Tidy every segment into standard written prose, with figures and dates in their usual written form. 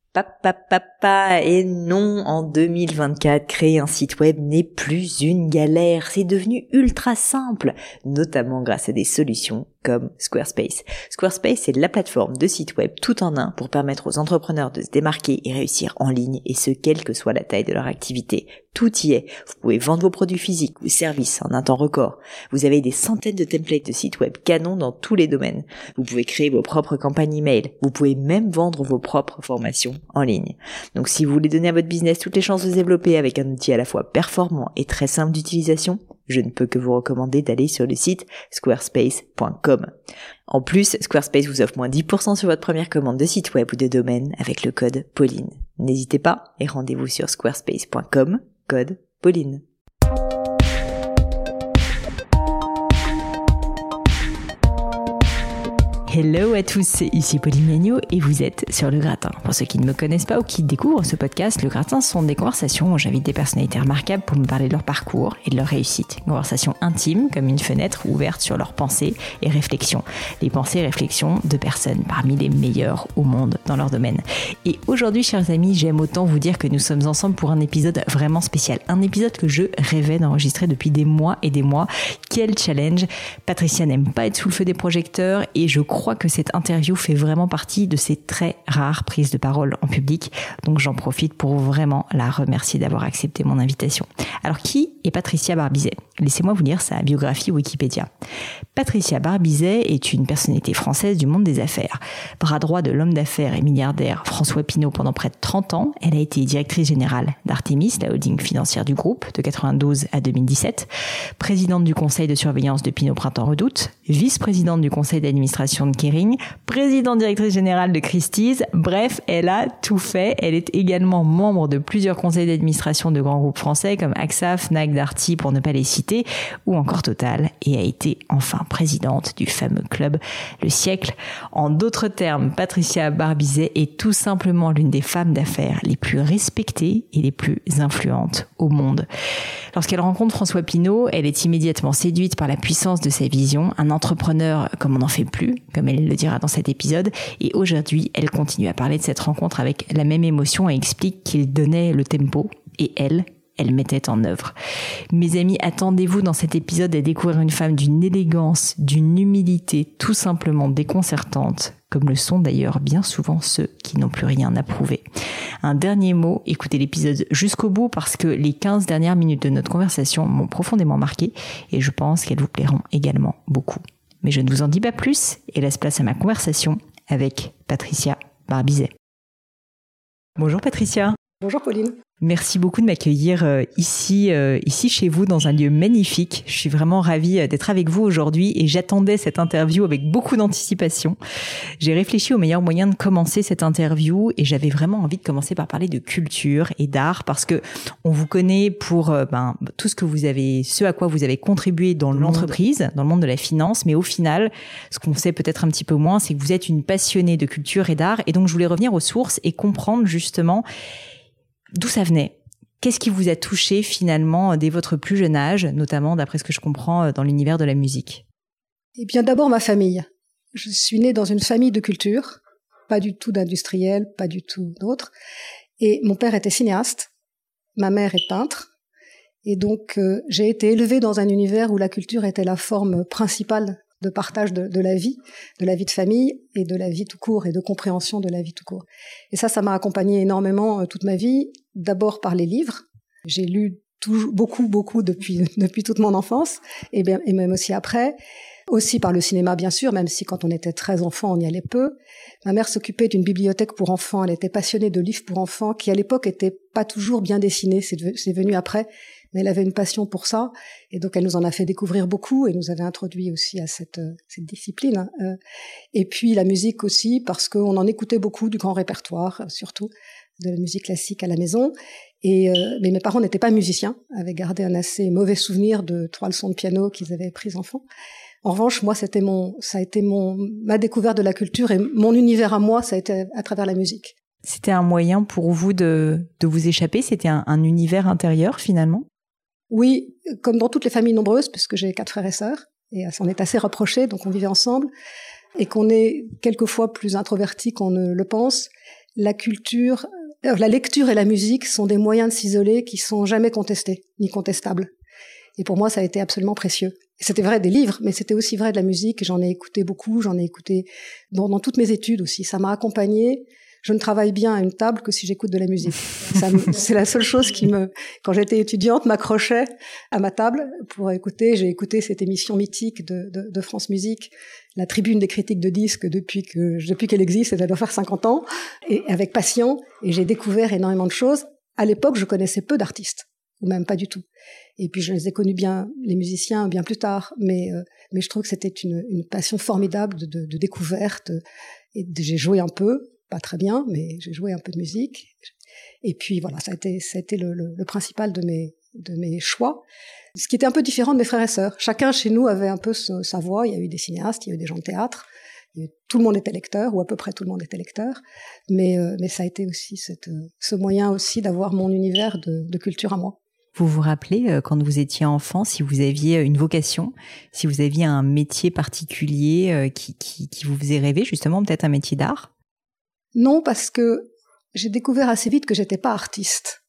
Papa, et non, en 2024, créer un site web n'est plus une galère, c'est devenu ultra simple, notamment grâce à des solutions comme Squarespace. Squarespace, c'est la plateforme de site web tout en un pour permettre aux entrepreneurs de se démarquer et réussir en ligne, et ce, quelle que soit la taille de leur activité. Tout y est. Vous pouvez vendre vos produits physiques ou services en un temps record. Vous avez des centaines de templates de sites web canons dans tous les domaines. Vous pouvez créer vos propres campagnes email. Vous pouvez même vendre vos propres formations en ligne. Donc si vous voulez donner à votre business toutes les chances de se développer avec un outil à la fois performant et très simple d'utilisation, je ne peux que vous recommander d'aller sur le site squarespace.com. En plus, Squarespace vous offre moins 10% sur votre première commande de site web ou de domaine avec le code Pauline. N'hésitez pas et rendez-vous sur squarespace.com, code Pauline. Hello à tous, ici Pauline Méniaud et vous êtes sur Le Gratin. Pour ceux qui ne me connaissent pas ou qui découvrent ce podcast, Le Gratin sont des conversations où j'invite des personnalités remarquables pour me parler de leur parcours et de leur réussite. Conversations intimes comme une fenêtre ouverte sur leurs pensées et réflexions. Les pensées et réflexions de personnes parmi les meilleures au monde dans leur domaine. Et aujourd'hui, chers amis, j'aime autant vous dire que nous sommes ensemble pour un épisode vraiment spécial. Un épisode que je rêvais d'enregistrer depuis des mois et des mois. Quel challenge! Patricia n'aime pas être sous le feu des projecteurs et je crois que cette interview fait vraiment partie de ces très rares prises de parole en public. Donc j'en profite pour vraiment la remercier d'avoir accepté mon invitation. Alors qui est Patricia Barbizet? Laissez-moi vous lire sa biographie Wikipédia. Patricia Barbizet est une personnalité française du monde des affaires. Bras droit de l'homme d'affaires et milliardaire François Pinault pendant près de 30 ans, elle a été directrice générale d'Artémis, la holding financière du groupe, de 92 à 2017, présidente du conseil de surveillance de Pinault Printemps Redoute, vice-présidente du conseil d'administration de Kering, présidente directrice générale de Christie's. Bref, elle a tout fait. Elle est également membre de plusieurs conseils d'administration de grands groupes français comme AXA, Fnac, Darty pour ne pas les citer, ou encore Total, et a été enfin présidente du fameux club Le Siècle. En d'autres termes, Patricia Barbizet est tout simplement l'une des femmes d'affaires les plus respectées et les plus influentes au monde. Lorsqu'elle rencontre François Pinault, elle est immédiatement séduite par la puissance de sa vision, un entrepreneur comme on n'en fait plus, comme elle le dira dans cet épisode, et aujourd'hui, elle continue à parler de cette rencontre avec la même émotion et explique qu'il donnait le tempo, et elle mettait en œuvre. Mes amis, attendez-vous dans cet épisode à découvrir une femme d'une élégance, d'une humilité tout simplement déconcertante, comme le sont d'ailleurs bien souvent ceux qui n'ont plus rien à prouver. Un dernier mot, écoutez l'épisode jusqu'au bout parce que les 15 dernières minutes de notre conversation m'ont profondément marqué et je pense qu'elles vous plairont également beaucoup. Mais je ne vous en dis pas plus et laisse place à ma conversation avec Patricia Barbizet. Bonjour Patricia. Bonjour Pauline. Merci beaucoup de m'accueillir ici chez vous dans un lieu magnifique. Je suis vraiment ravie d'être avec vous aujourd'hui et j'attendais cette interview avec beaucoup d'anticipation. J'ai réfléchi au meilleur moyen de commencer cette interview et j'avais vraiment envie de commencer par parler de culture et d'art parce que on vous connaît pour tout ce à quoi vous avez contribué dans l'entreprise, dans le monde de la finance, mais au final, ce qu'on sait peut-être un petit peu moins, c'est que vous êtes une passionnée de culture et d'art et donc je voulais revenir aux sources et comprendre justement d'où ça venait. Qu'est-ce qui vous a touché finalement dès votre plus jeune âge, notamment d'après ce que je comprends dans l'univers de la musique? Eh bien d'abord ma famille. Je suis née dans une famille de culture, pas du tout d'industriels, pas du tout d'autres. Et mon père était cinéaste, ma mère est peintre. Et donc j'ai été élevée dans un univers où la culture était la forme principale de partage de la vie de famille et de la vie tout court et de compréhension de la vie tout court. Et ça m'a accompagnée énormément toute ma vie, d'abord par les livres. J'ai lu beaucoup depuis toute mon enfance et même aussi après. Aussi par le cinéma, bien sûr, même si quand on était très enfant, on y allait peu. Ma mère s'occupait d'une bibliothèque pour enfants. Elle était passionnée de livres pour enfants qui, à l'époque, étaient pas toujours bien dessinés. C'est venu après. Mais elle avait une passion pour ça. Et donc, elle nous en a fait découvrir beaucoup et nous avait introduit aussi à cette discipline. Et puis, la musique aussi, parce qu'on en écoutait beaucoup du grand répertoire, surtout de la musique classique à la maison. Mais mes parents n'étaient pas musiciens, avaient gardé un assez mauvais souvenir de 3 leçons de piano qu'ils avaient prises enfants. En revanche, moi, ça a été ma découverte de la culture et mon univers à moi, ça a été à travers la musique. C'était un moyen pour vous de vous échapper? C'était un univers intérieur finalement? Oui, comme dans toutes les familles nombreuses, puisque j'ai 4 frères et sœurs, et on est assez rapprochés, donc on vivait ensemble, et qu'on est quelquefois plus introvertis qu'on ne le pense. la culture, la lecture et la musique sont des moyens de s'isoler qui sont jamais contestés, ni contestables. Et pour moi, ça a été absolument précieux. Et c'était vrai des livres, mais c'était aussi vrai de la musique. J'en ai écouté beaucoup, j'en ai écouté dans toutes mes études aussi. Ça m'a accompagnée. Je ne travaille bien à une table que si j'écoute de la musique. C'est la seule chose qui quand j'étais étudiante, m'accrochait à ma table pour écouter. J'ai écouté cette émission mythique de France Musique, la tribune des critiques de disques depuis qu'elle existe, ça doit faire 50 ans, et avec passion. Et j'ai découvert énormément de choses. À l'époque, je connaissais peu d'artistes, ou même pas du tout. Et puis je les ai connus bien, les musiciens, bien plus tard. Mais je trouve que c'était une passion formidable de découverte. Et j'ai joué un peu. Pas très bien, mais j'ai joué un peu de musique. Et puis voilà, ça a été le principal de mes choix. Ce qui était un peu différent de mes frères et sœurs. Chacun chez nous avait un peu sa voix. Il y a eu des cinéastes, il y a eu des gens de théâtre. Tout le monde était lecteur, ou à peu près tout le monde était lecteur. Mais ça a été aussi ce moyen aussi d'avoir mon univers de culture à moi. Vous vous rappelez, quand vous étiez enfant, si vous aviez une vocation, si vous aviez un métier particulier qui vous faisait rêver, justement, peut-être un métier d'art ? Non, parce que j'ai découvert assez vite que j'étais pas artiste.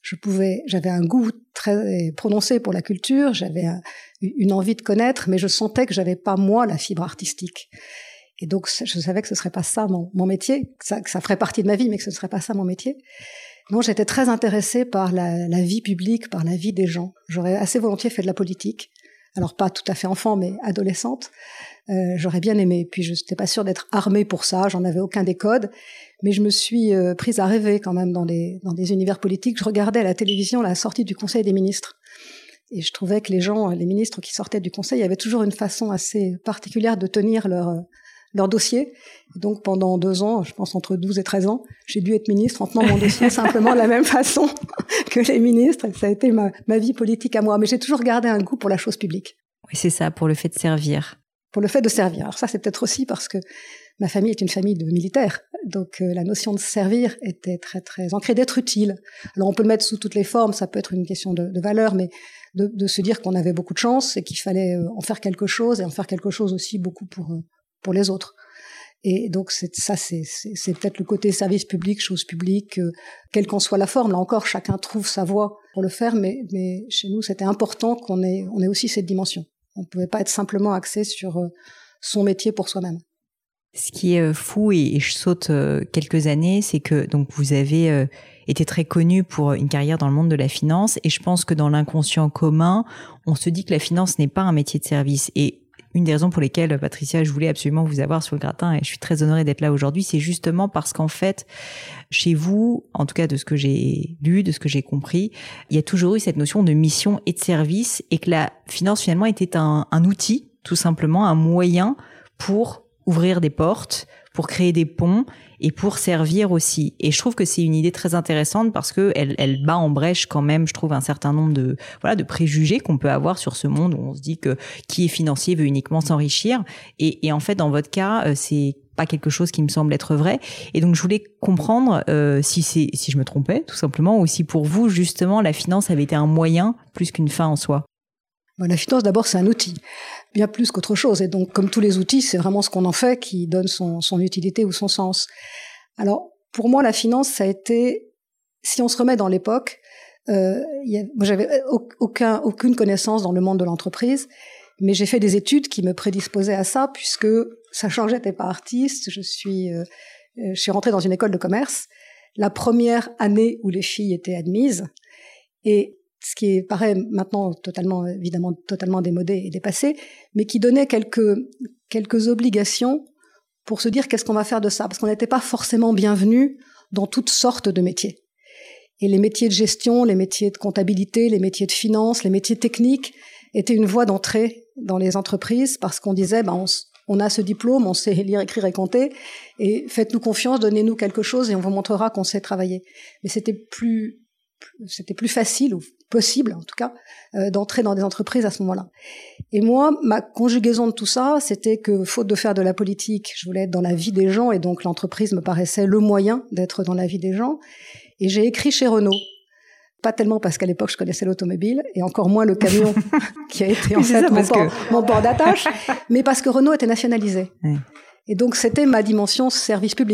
J'avais un goût très prononcé pour la culture, j'avais une envie de connaître, mais je sentais que j'avais pas moi la fibre artistique. Et donc je savais que ce serait pas ça mon métier, que ça ferait partie de ma vie, mais que ce serait pas ça mon métier. Non, j'étais très intéressée par la vie publique, par la vie des gens. J'aurais assez volontiers fait de la politique. Alors pas tout à fait enfant, mais adolescente. J'aurais bien aimé. Puis je n'étais pas sûre d'être armée pour ça, j'en avais aucun des codes. Mais je me suis prise à rêver quand même dans des univers politiques. Je regardais à la télévision la sortie du Conseil des ministres. Et je trouvais que les ministres qui sortaient du Conseil avaient toujours une façon assez particulière de tenir leur dossier. Et donc pendant 2 ans, je pense entre 12 et 13 ans, j'ai dû être ministre en tenant mon dossier simplement de la même façon que les ministres. Et ça a été ma vie politique à moi. Mais j'ai toujours gardé un goût pour la chose publique. Oui, c'est ça, pour le fait de servir. Pour le fait de servir. Alors ça, c'est peut-être aussi parce que ma famille est une famille de militaires. Donc la notion de servir était très, très ancrée, d'être utile. Alors on peut le mettre sous toutes les formes, ça peut être une question de valeur, mais de se dire qu'on avait beaucoup de chance et qu'il fallait en faire quelque chose, et en faire quelque chose aussi beaucoup pour les autres. Et donc c'est peut-être le côté service public, chose publique, quelle qu'en soit la forme. Là encore, chacun trouve sa voie pour le faire, mais chez nous, c'était important qu'on ait aussi cette dimension. On ne pouvait pas être simplement axé sur son métier pour soi-même. Ce qui est fou, et je saute quelques années, c'est que donc vous avez été très connu pour une carrière dans le monde de la finance, et je pense que dans l'inconscient commun, on se dit que la finance n'est pas un métier de service. Et une des raisons pour lesquelles, Patricia, je voulais absolument vous avoir sur le gratin, et je suis très honorée d'être là aujourd'hui, c'est justement parce qu'en fait, chez vous, en tout cas de ce que j'ai lu, de ce que j'ai compris, il y a toujours eu cette notion de mission et de service, et que la finance finalement était un outil, tout simplement un moyen pour ouvrir des portes, pour créer des ponts et pour servir aussi. Et je trouve que c'est une idée très intéressante parce que elle bat en brèche quand même, je trouve, un certain nombre de préjugés qu'on peut avoir sur ce monde où on se dit que qui est financier veut uniquement s'enrichir. Et en fait, dans votre cas, c'est pas quelque chose qui me semble être vrai. Et donc, je voulais comprendre si je me trompais, tout simplement, ou si pour vous, justement, la finance avait été un moyen plus qu'une fin en soi. La finance, d'abord, c'est un outil, bien plus qu'autre chose. Et donc, comme tous les outils, c'est vraiment ce qu'on en fait qui donne son utilité ou son sens. Alors, pour moi, la finance, ça a été, si on se remet dans l'époque, moi, j'avais aucune connaissance dans le monde de l'entreprise, mais j'ai fait des études qui me prédisposaient à ça, puisque sachant que j'étais pas artiste, je suis rentrée dans une école de commerce, la première année où les filles étaient admises, et ce qui paraît maintenant évidemment totalement démodé et dépassé, mais qui donnait quelques obligations pour se dire qu'est-ce qu'on va faire de ça, parce qu'on n'était pas forcément bienvenus dans toutes sortes de métiers. Et les métiers de gestion, les métiers de comptabilité, les métiers de finance, les métiers techniques étaient une voie d'entrée dans les entreprises, parce qu'on disait, on a ce diplôme, on sait lire, écrire et compter, et faites-nous confiance, donnez-nous quelque chose et on vous montrera qu'on sait travailler. Mais c'était plus facile, ou possible en tout cas, d'entrer dans des entreprises à ce moment-là. Et moi, ma conjugaison de tout ça, c'était que, faute de faire de la politique, je voulais être dans la vie des gens, et donc l'entreprise me paraissait le moyen d'être dans la vie des gens. Et j'ai écrit chez Renault. Pas tellement parce qu'à l'époque je connaissais l'automobile, et encore moins le camion, qui a été en fait mon port d'attache, mais parce que Renault était nationalisé. Et donc c'était ma dimension service public.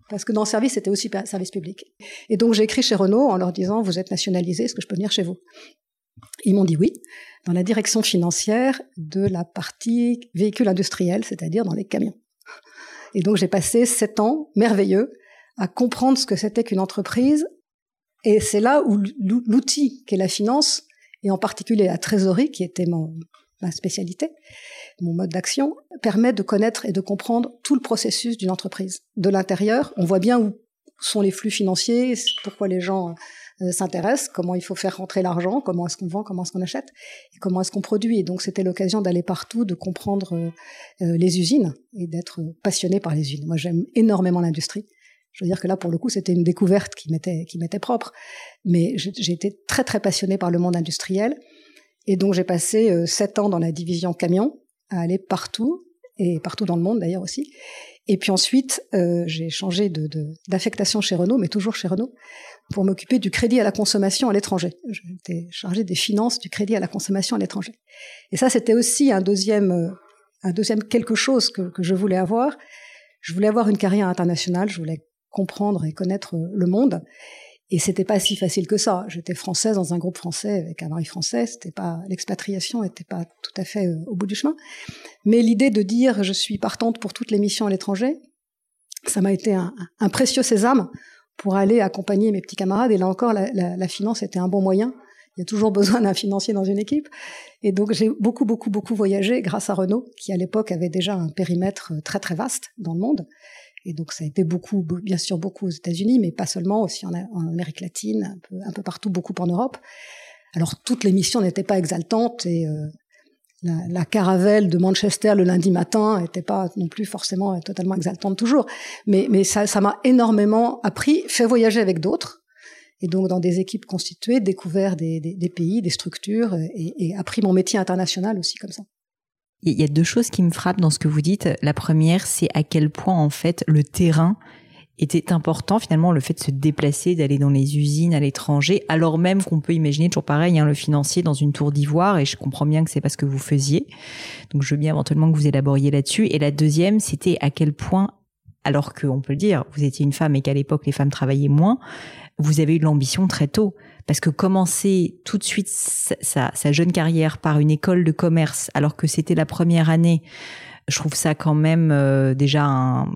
Parce que dans le service, c'était aussi service public. Et donc, j'ai écrit chez Renault en leur disant, vous êtes nationalisé, est-ce que je peux venir chez vous? Ils m'ont dit oui, dans la direction financière de la partie véhicules industriels, c'est-à-dire dans les camions. Et donc, j'ai passé 7 ans merveilleux à comprendre ce que c'était qu'une entreprise. Et c'est là où l'outil qu'est la finance, et en particulier la trésorerie, qui était ma spécialité, mon mode d'action, permet de connaître et de comprendre tout le processus d'une entreprise. De l'intérieur, on voit bien où sont les flux financiers, pourquoi les gens s'intéressent, comment il faut faire rentrer l'argent, comment est-ce qu'on vend, comment est-ce qu'on achète, et comment est-ce qu'on produit. Et donc c'était l'occasion d'aller partout, de comprendre les usines et d'être passionné par les usines. Moi j'aime énormément l'industrie. Je veux dire que là pour le coup c'était une découverte qui m'était propre. Mais j'ai été très très passionnée par le monde industriel. Et donc j'ai passé 7 ans dans la division camion, à aller partout, et partout dans le monde d'ailleurs aussi. Et puis ensuite, j'ai changé d'affectation chez Renault, mais toujours chez Renault, pour m'occuper du crédit à la consommation à l'étranger. J'étais chargée des finances du crédit à la consommation à l'étranger. Et ça, c'était aussi un deuxième quelque chose que je voulais avoir. Je voulais avoir une carrière internationale, je voulais comprendre et connaître le monde. Et c'était pas si facile que ça. J'étais française dans un groupe français avec un mari français. L'expatriation n'était pas tout à fait au bout du chemin. Mais l'idée de dire je suis partante pour toutes les missions à l'étranger, ça m'a été un précieux sésame pour aller accompagner mes petits camarades. Et là encore, la finance était un bon moyen. Il y a toujours besoin d'un financier dans une équipe. Et donc j'ai beaucoup voyagé grâce à Renault, qui à l'époque avait déjà un périmètre très très vaste dans le monde. Et donc ça a été bien sûr beaucoup aux États-Unis, mais pas seulement, aussi en Amérique latine, un peu partout, beaucoup en Europe. Alors toutes les missions n'étaient pas exaltantes et la caravelle de Manchester le lundi matin n'était pas non plus forcément totalement exaltante toujours. Mais ça m'a énormément appris, fait voyager avec d'autres, et donc dans des équipes constituées, découvert des pays, des structures, et appris mon métier international aussi comme ça. Il y a 2 choses qui me frappent dans ce que vous dites. La première, c'est à quel point, en fait, le terrain était important, finalement, le fait de se déplacer, d'aller dans les usines à l'étranger, alors même qu'on peut imaginer, toujours pareil, le financier dans une tour d'ivoire, et je comprends bien que c'est pas ce que vous faisiez. Donc, je veux bien éventuellement que vous élaboriez là-dessus. Et la deuxième, c'était à quel point, alors qu'on peut le dire, vous étiez une femme et qu'à l'époque, les femmes travaillaient moins, vous avez eu de l'ambition très tôt. Parce que commencer tout de suite sa jeune carrière par une école de commerce, alors que c'était la première année, je trouve ça quand même déjà un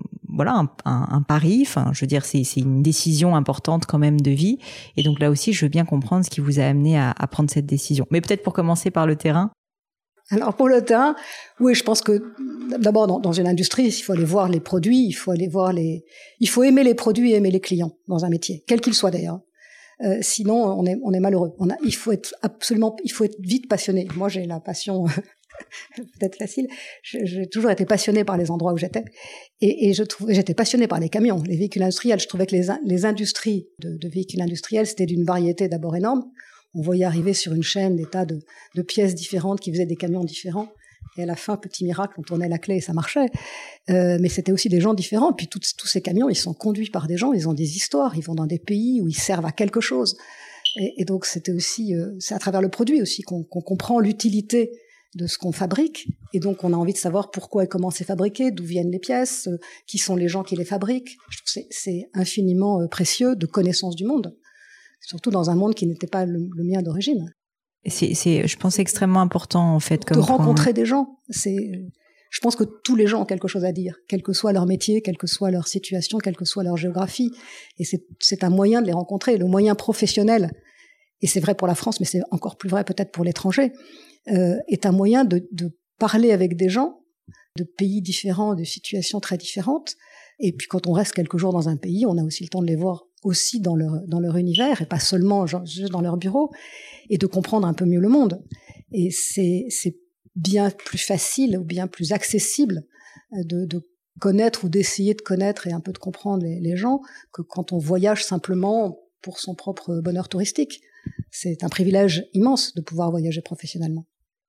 pari. Enfin, je veux dire, c'est une décision importante quand même de vie. Et donc là aussi, je veux bien comprendre ce qui vous a amené à prendre cette décision. Mais peut-être pour commencer par le terrain. Alors pour le terrain, oui, je pense que d'abord dans une industrie, il faut aller voir les produits, il faut aimer les produits et aimer les clients dans un métier, quel qu'il soit d'ailleurs. Sinon, on est malheureux. Il faut être vite passionné. Moi, j'ai la passion, peut-être facile. J'ai toujours été passionnée par les endroits où j'étais. Et j'étais passionnée par les camions, les véhicules industriels. Je trouvais que les industries de véhicules industriels, c'était d'une variété d'abord énorme. On voyait arriver sur une chaîne des tas de pièces différentes qui faisaient des camions différents. Et à la fin, petit miracle, on tournait la clé et ça marchait. Mais c'était aussi des gens différents. Puis tous ces camions, ils sont conduits par des gens, ils ont des histoires, ils vont dans des pays où ils servent à quelque chose. Et donc c'était aussi, c'est à travers le produit aussi qu'on comprend l'utilité de ce qu'on fabrique. Et donc on a envie de savoir pourquoi et comment c'est fabriqué, d'où viennent les pièces, qui sont les gens qui les fabriquent. Je trouve que c'est infiniment précieux de connaissance du monde, surtout dans un monde qui n'était pas le mien d'origine. C'est, je pense, extrêmement important, en fait. De rencontrer des gens. Je pense que tous les gens ont quelque chose à dire, quel que soit leur métier, quelle que soit leur situation, quelle que soit leur géographie. Et c'est un moyen de les rencontrer. Le moyen professionnel, et c'est vrai pour la France, mais c'est encore plus vrai peut-être pour l'étranger, est un moyen de parler avec des gens de pays différents, de situations très différentes. Et puis quand on reste quelques jours dans un pays, on a aussi le temps de les voir aussi dans leur univers et pas seulement juste dans leur bureau, et de comprendre un peu mieux le monde. Et c'est bien plus facile ou bien plus accessible de connaître ou d'essayer de connaître et un peu de comprendre les gens que quand on voyage simplement pour son propre bonheur touristique. C'est un privilège immense de pouvoir voyager professionnellement.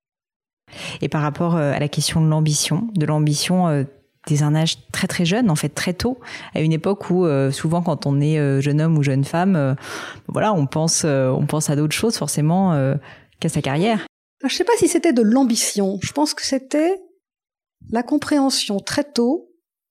Et par rapport à la question de l'ambition dès un âge très très jeune, en fait très tôt, à une époque où souvent quand on est jeune homme ou jeune femme, on pense à d'autres choses forcément qu'à sa carrière. Je ne sais pas si c'était de l'ambition. Je pense que c'était la compréhension très tôt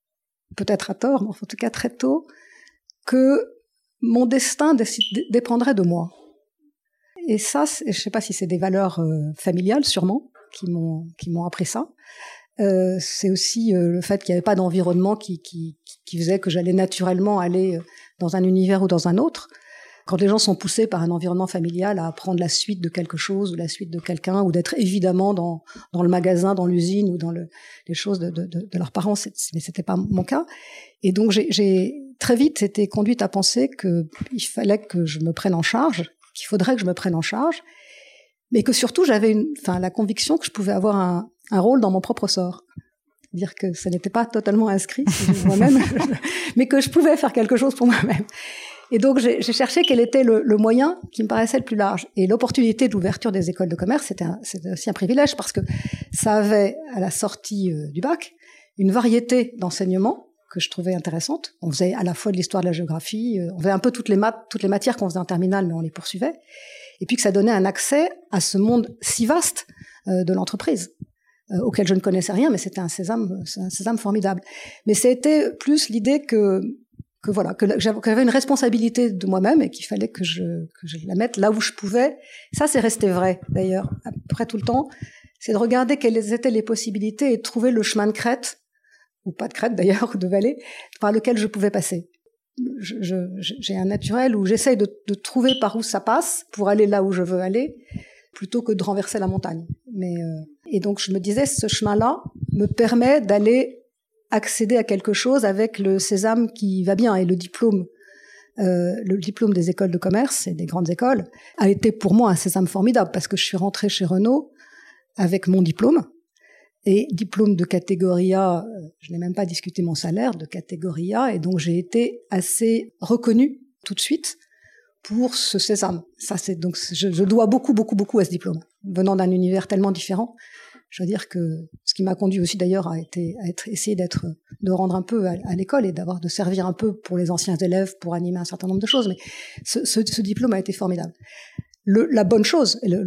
peut-être à tort, mais en tout cas très tôt, que mon destin dépendrait de moi. Et ça, je ne sais pas si c'est des valeurs familiales, sûrement, qui m'ont appris ça. C'est aussi le fait qu'il n'y avait pas d'environnement qui faisait que j'allais naturellement aller dans un univers ou dans un autre. Quand les gens sont poussés par un environnement familial à apprendre la suite de quelque chose ou la suite de quelqu'un, ou d'être évidemment dans le magasin, dans l'usine ou dans les choses de leurs parents, mais c'était pas mon cas. Et donc j'ai très vite été conduite à penser qu'il fallait que je me prenne en charge, qu'il faudrait que je me prenne en charge, mais que surtout j'avais la conviction que je pouvais avoir un rôle dans mon propre sort. Dire que ça n'était pas totalement inscrit moi-même, mais que je pouvais faire quelque chose pour moi-même. Et donc, j'ai cherché quel était le moyen qui me paraissait le plus large. Et l'opportunité d'ouverture des écoles de commerce, c'était aussi un privilège parce que ça avait, à la sortie du bac, une variété d'enseignements que je trouvais intéressante. On faisait à la fois de l'histoire de la géographie, on faisait un peu toutes les matières qu'on faisait en terminale, mais on les poursuivait. Et puis que ça donnait un accès à ce monde si vaste de l'entreprise, auquel je ne connaissais rien, mais c'était un sésame formidable. Mais c'était plus l'idée que j'avais une responsabilité de moi-même et qu'il fallait que je la mette là où je pouvais. Ça, c'est resté vrai, d'ailleurs, après tout le temps. C'est de regarder quelles étaient les possibilités et de trouver le chemin de crête, ou pas de crête d'ailleurs, ou de vallée, par lequel je pouvais passer. J'ai un naturel où j'essaye de trouver par où ça passe pour aller là où je veux aller, plutôt que de renverser la montagne. Et donc, je me disais, ce chemin-là me permet d'aller accéder à quelque chose avec le sésame qui va bien. Et le diplôme des écoles de commerce et des grandes écoles a été pour moi un sésame formidable parce que je suis rentrée chez Renault avec mon diplôme. Et diplôme de catégorie A, je n'ai même pas discuté mon salaire, de catégorie A, et donc j'ai été assez reconnue tout de suite pour ce sésame. Donc je dois beaucoup à ce diplôme, venant d'un univers tellement différent. Je veux dire que ce qui m'a conduit aussi d'ailleurs essayer de rendre un peu à l'école et de servir un peu pour les anciens élèves, pour animer un certain nombre de choses. Mais ce diplôme a été formidable. La bonne chose, et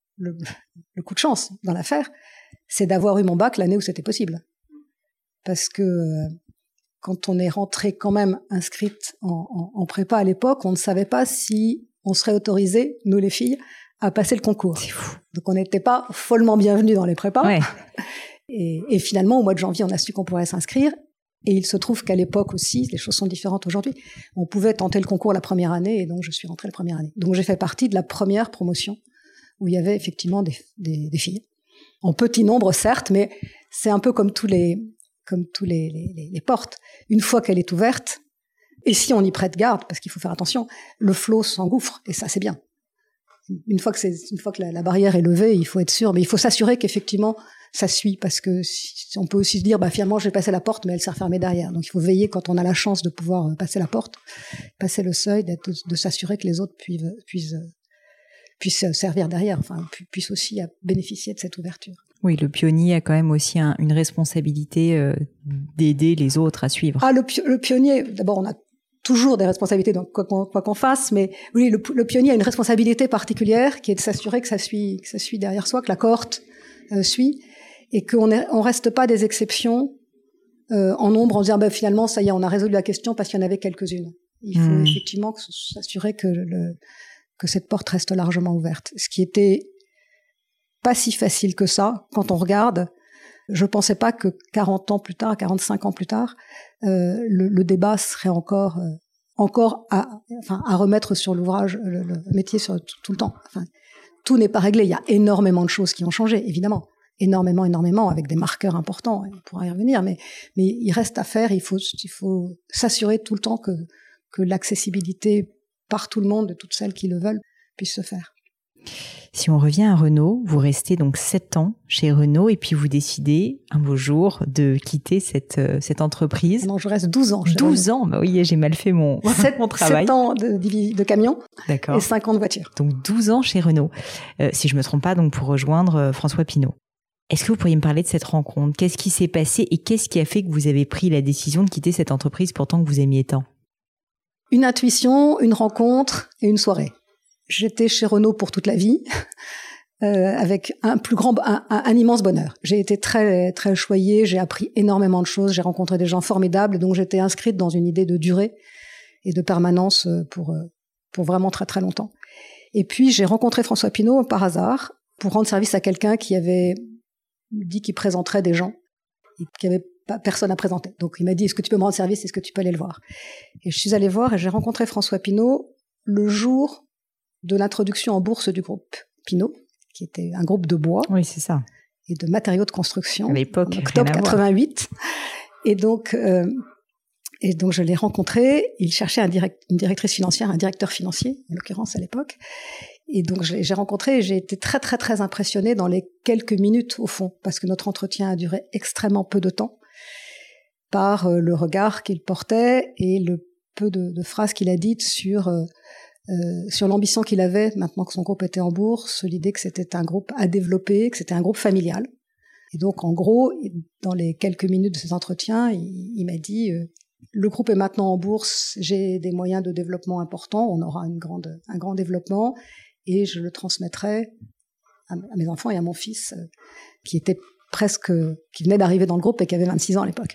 le coup de chance dans l'affaire, c'est d'avoir eu mon bac l'année où c'était possible. Parce que quand on est rentré quand même inscrite en prépa à l'époque, on ne savait pas si on serait autorisé, nous les filles, à passer le concours. C'est fou. Donc on n'était pas follement bienvenus dans les prépas. Ouais. Et finalement, au mois de janvier, on a su qu'on pourrait s'inscrire. Et il se trouve qu'à l'époque aussi, les choses sont différentes aujourd'hui, on pouvait tenter le concours la première année, et donc je suis rentrée la première année. Donc j'ai fait partie de la première promotion où il y avait effectivement des filles. En petit nombre, certes, mais c'est un peu comme tous les portes. Une fois qu'elle est ouverte, et si on y prête garde, parce qu'il faut faire attention, le flot s'engouffre, et ça c'est bien. Une fois que la barrière est levée, il faut être sûr, mais il faut s'assurer qu'effectivement ça suit, parce que on peut aussi se dire, finalement j'ai passé la porte, mais elle s'est refermée derrière. Donc il faut veiller quand on a la chance de pouvoir passer la porte, passer le seuil, de s'assurer que les autres puissent servir derrière, puissent aussi bénéficier de cette ouverture. Oui, le pionnier a quand même aussi une responsabilité d'aider les autres à suivre. Ah, le pionnier, d'abord on a toujours des responsabilités, donc quoi qu'on fasse, mais oui, le pionnier a une responsabilité particulière qui est de s'assurer que ça suit derrière soi, que la cohorte suit, et qu'on reste pas des exceptions en nombre en disant finalement ça y est, on a résolu la question parce qu'il y en avait quelques-unes. Il faut effectivement s'assurer que cette porte reste largement ouverte. Ce qui était pas si facile que ça quand on regarde. Je pensais pas que 40 ans plus tard, 45 ans plus tard, le débat serait encore à remettre sur l'ouvrage, le métier sur tout le temps. Tout n'est pas réglé. Il y a énormément de choses qui ont changé, évidemment. Énormément, avec des marqueurs importants. On pourra y revenir, mais il reste à faire. Il faut s'assurer tout le temps que l'accessibilité par tout le monde, de toutes celles qui le veulent, puisse se faire. Si on revient à Renault, vous restez donc 7 ans chez Renault et puis vous décidez un beau jour de quitter cette entreprise. Non, je reste 12 ans chez 12 ans, bah oui, j'ai mal fait mon travail. 7 ans de camion. D'accord. Et 5 ans de voiture. Donc 12 ans chez Renault. Si je me trompe pas, donc pour rejoindre François Pinault. Est-ce que vous pourriez me parler de cette rencontre ? Qu'est-ce qui s'est passé et qu'est-ce qui a fait que vous avez pris la décision de quitter cette entreprise pourtant que vous aimiez tant ? Une intuition, une rencontre et une soirée. J'étais chez Renault pour toute la vie. avec un immense bonheur. J'ai été très très choyée, j'ai appris énormément de choses, j'ai rencontré des gens formidables, donc j'étais inscrite dans une idée de durée et de permanence pour vraiment très très longtemps. Et puis j'ai rencontré François Pinault par hasard pour rendre service à quelqu'un qui avait dit qu'il présenterait des gens et qui avait pas personne à présenter. Donc il m'a dit, est-ce que tu peux me rendre service, est-ce que tu peux aller le voir? Et je suis allée voir et j'ai rencontré François Pinault le jour de l'introduction en bourse du groupe Pinault, qui était un groupe de bois. Oui, c'est ça. Et de matériaux de construction. À l'époque, en octobre 88. Et donc je l'ai rencontré. Il cherchait une directrice financière, un directeur financier, en l'occurrence à l'époque. Et donc j'ai rencontré et j'ai été très très très impressionnée dans les quelques minutes au fond, parce que notre entretien a duré extrêmement peu de temps, par le regard qu'il portait et le peu de phrases qu'il a dites sur l'ambition qu'il avait, maintenant que son groupe était en bourse, l'idée que c'était un groupe à développer, que c'était un groupe familial. Et donc, en gros, dans les quelques minutes de ces entretiens, il m'a dit le groupe est maintenant en bourse, j'ai des moyens de développement importants, on aura un grand développement, et je le transmettrai à mes enfants et à mon fils, qui venait d'arriver dans le groupe et qui avait 26 ans à l'époque.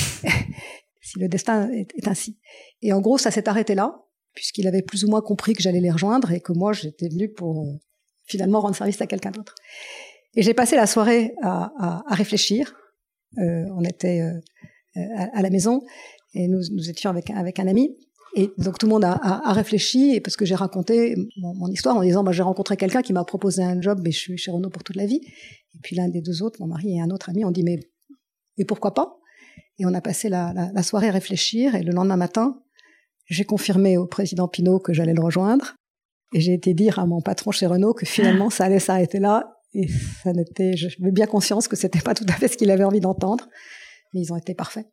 Si le destin est ainsi. Et en gros, ça s'est arrêté là, puisqu'il avait plus ou moins compris que j'allais les rejoindre et que moi, j'étais venue pour finalement rendre service à quelqu'un d'autre. Et j'ai passé la soirée à réfléchir. On était à la maison et nous étions avec un ami. Et donc tout le monde a réfléchi, et parce que j'ai raconté mon histoire en disant j'ai rencontré quelqu'un qui m'a proposé un job, mais je suis chez Renault pour toute la vie. Et puis l'un des deux autres, mon mari et un autre ami, ont dit mais pourquoi pas? Et on a passé la soirée à réfléchir, et le lendemain matin, j'ai confirmé au président Pinault que j'allais le rejoindre, et j'ai été dire à mon patron chez Renault que finalement ça allait s'arrêter là, et j'avais bien conscience que c'était pas tout à fait ce qu'il avait envie d'entendre, mais ils ont été parfaits.